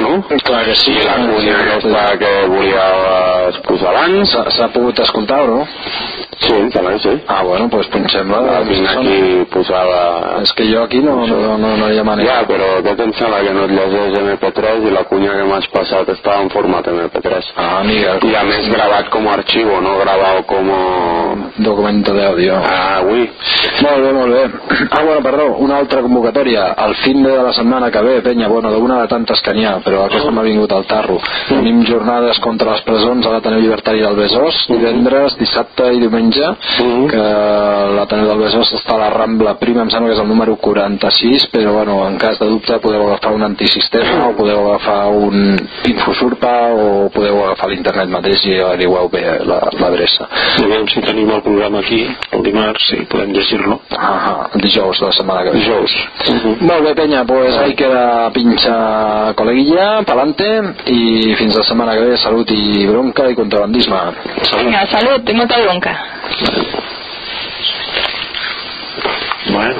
Clar que sí. I la cunya aquesta que volíeu posar abans. S'ha pogut escoltar o no? Sí, també sí. Ah, bueno, doncs punxem-la. La tinc aquí posada... És que jo aquí no hi ha manera. Ja, però què em sembla que no et llegeix MP3 i la cunya que m'has passat estava en format MP3. Ah, amiga. I a més gravat com a arxivo, no grabado como... Documento de audio. Ah, ui. Molt bé, molt bé. Ah, bueno, perdó, una altra convocatòria. El fin de la setmana que ve, penya, bueno, d'una de tantes que n'hi ha, però aquesta m'ha vingut al tarro. Tenim jornades contra les presons a l'Ateneu Llibertari del Besòs, divendres, dissabte i diumenge, que l'Ateneu del Besòs està a la Rambla Prima, em sembla que és el número 46, però bueno, en cas de dubte podeu agafar un antisistema o podeu agafar un Infosurpa o podeu agafar l'internet mateix i averigueu bé l'adreça. Aviam si tenim el programa aquí el dimarts, sí, podem llegir-lo. El dijous de la setmana que ve. Dijous. Molt bé, penya, pues ahí queda pincha coleguilla, pa'lante, i fins la setmana que ve, salut i bronca i contrabandisme. Venga, salud y mucha bronca. Bueno.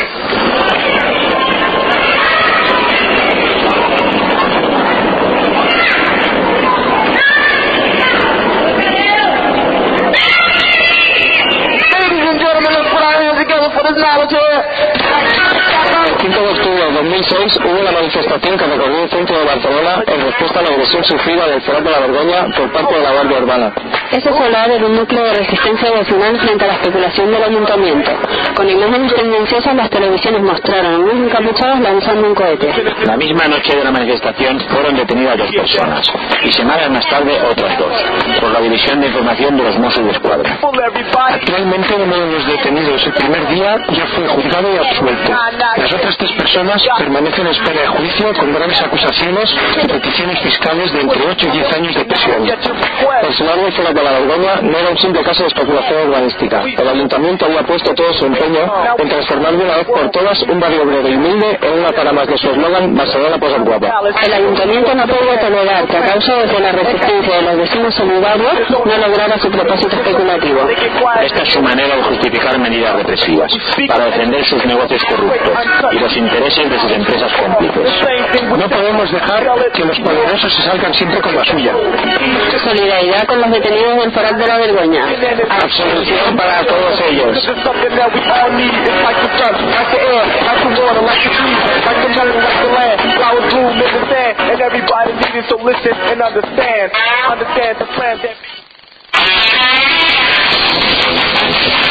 El 5 de octubre de 2006 hubo la manifestación que recorrió el centro de Barcelona en respuesta a la agresión sufrida del Forat de la Vergoña por parte de la Guardia Urbana. Ese solar era un núcleo de resistencia vecinal frente a la especulación del ayuntamiento. Con imágenes tendenciosas las televisiones mostraron a unos encapuchados lanzando un cohete. La misma noche de la manifestación fueron detenidas 2 personas y semanas más tarde otras 2 por la División de Información de los Mossos de Escuadra. Actualmente uno de los detenidos el primer día ya fue juzgado y absuelto. Las otras 3 personas permanecen en espera de juicio con graves acusaciones y peticiones fiscales de entre 8 y 10 años de prisión. El solar del Forat de la Vergoña no era un simple caso de especulación urbanística. El ayuntamiento había puesto todo su empeño en transformar de una vez por todas un barrio obrero y humilde en una cara más de su eslogan Barcelona Posat Guapa. El ayuntamiento no podía tolerar que a causa de la resistencia de los vecinos solidarios no lograra su propósito especulativo. Esta es su manera de justificar medidas represivas para defender sus negocios corruptos y los intereses de sus empresas cómplices. No podemos dejar que los poderosos se salgan siempre con la suya. Solidaridad con los detenidos del Forat de la Vergoña. Absolución para todos ellos. Understand the plan that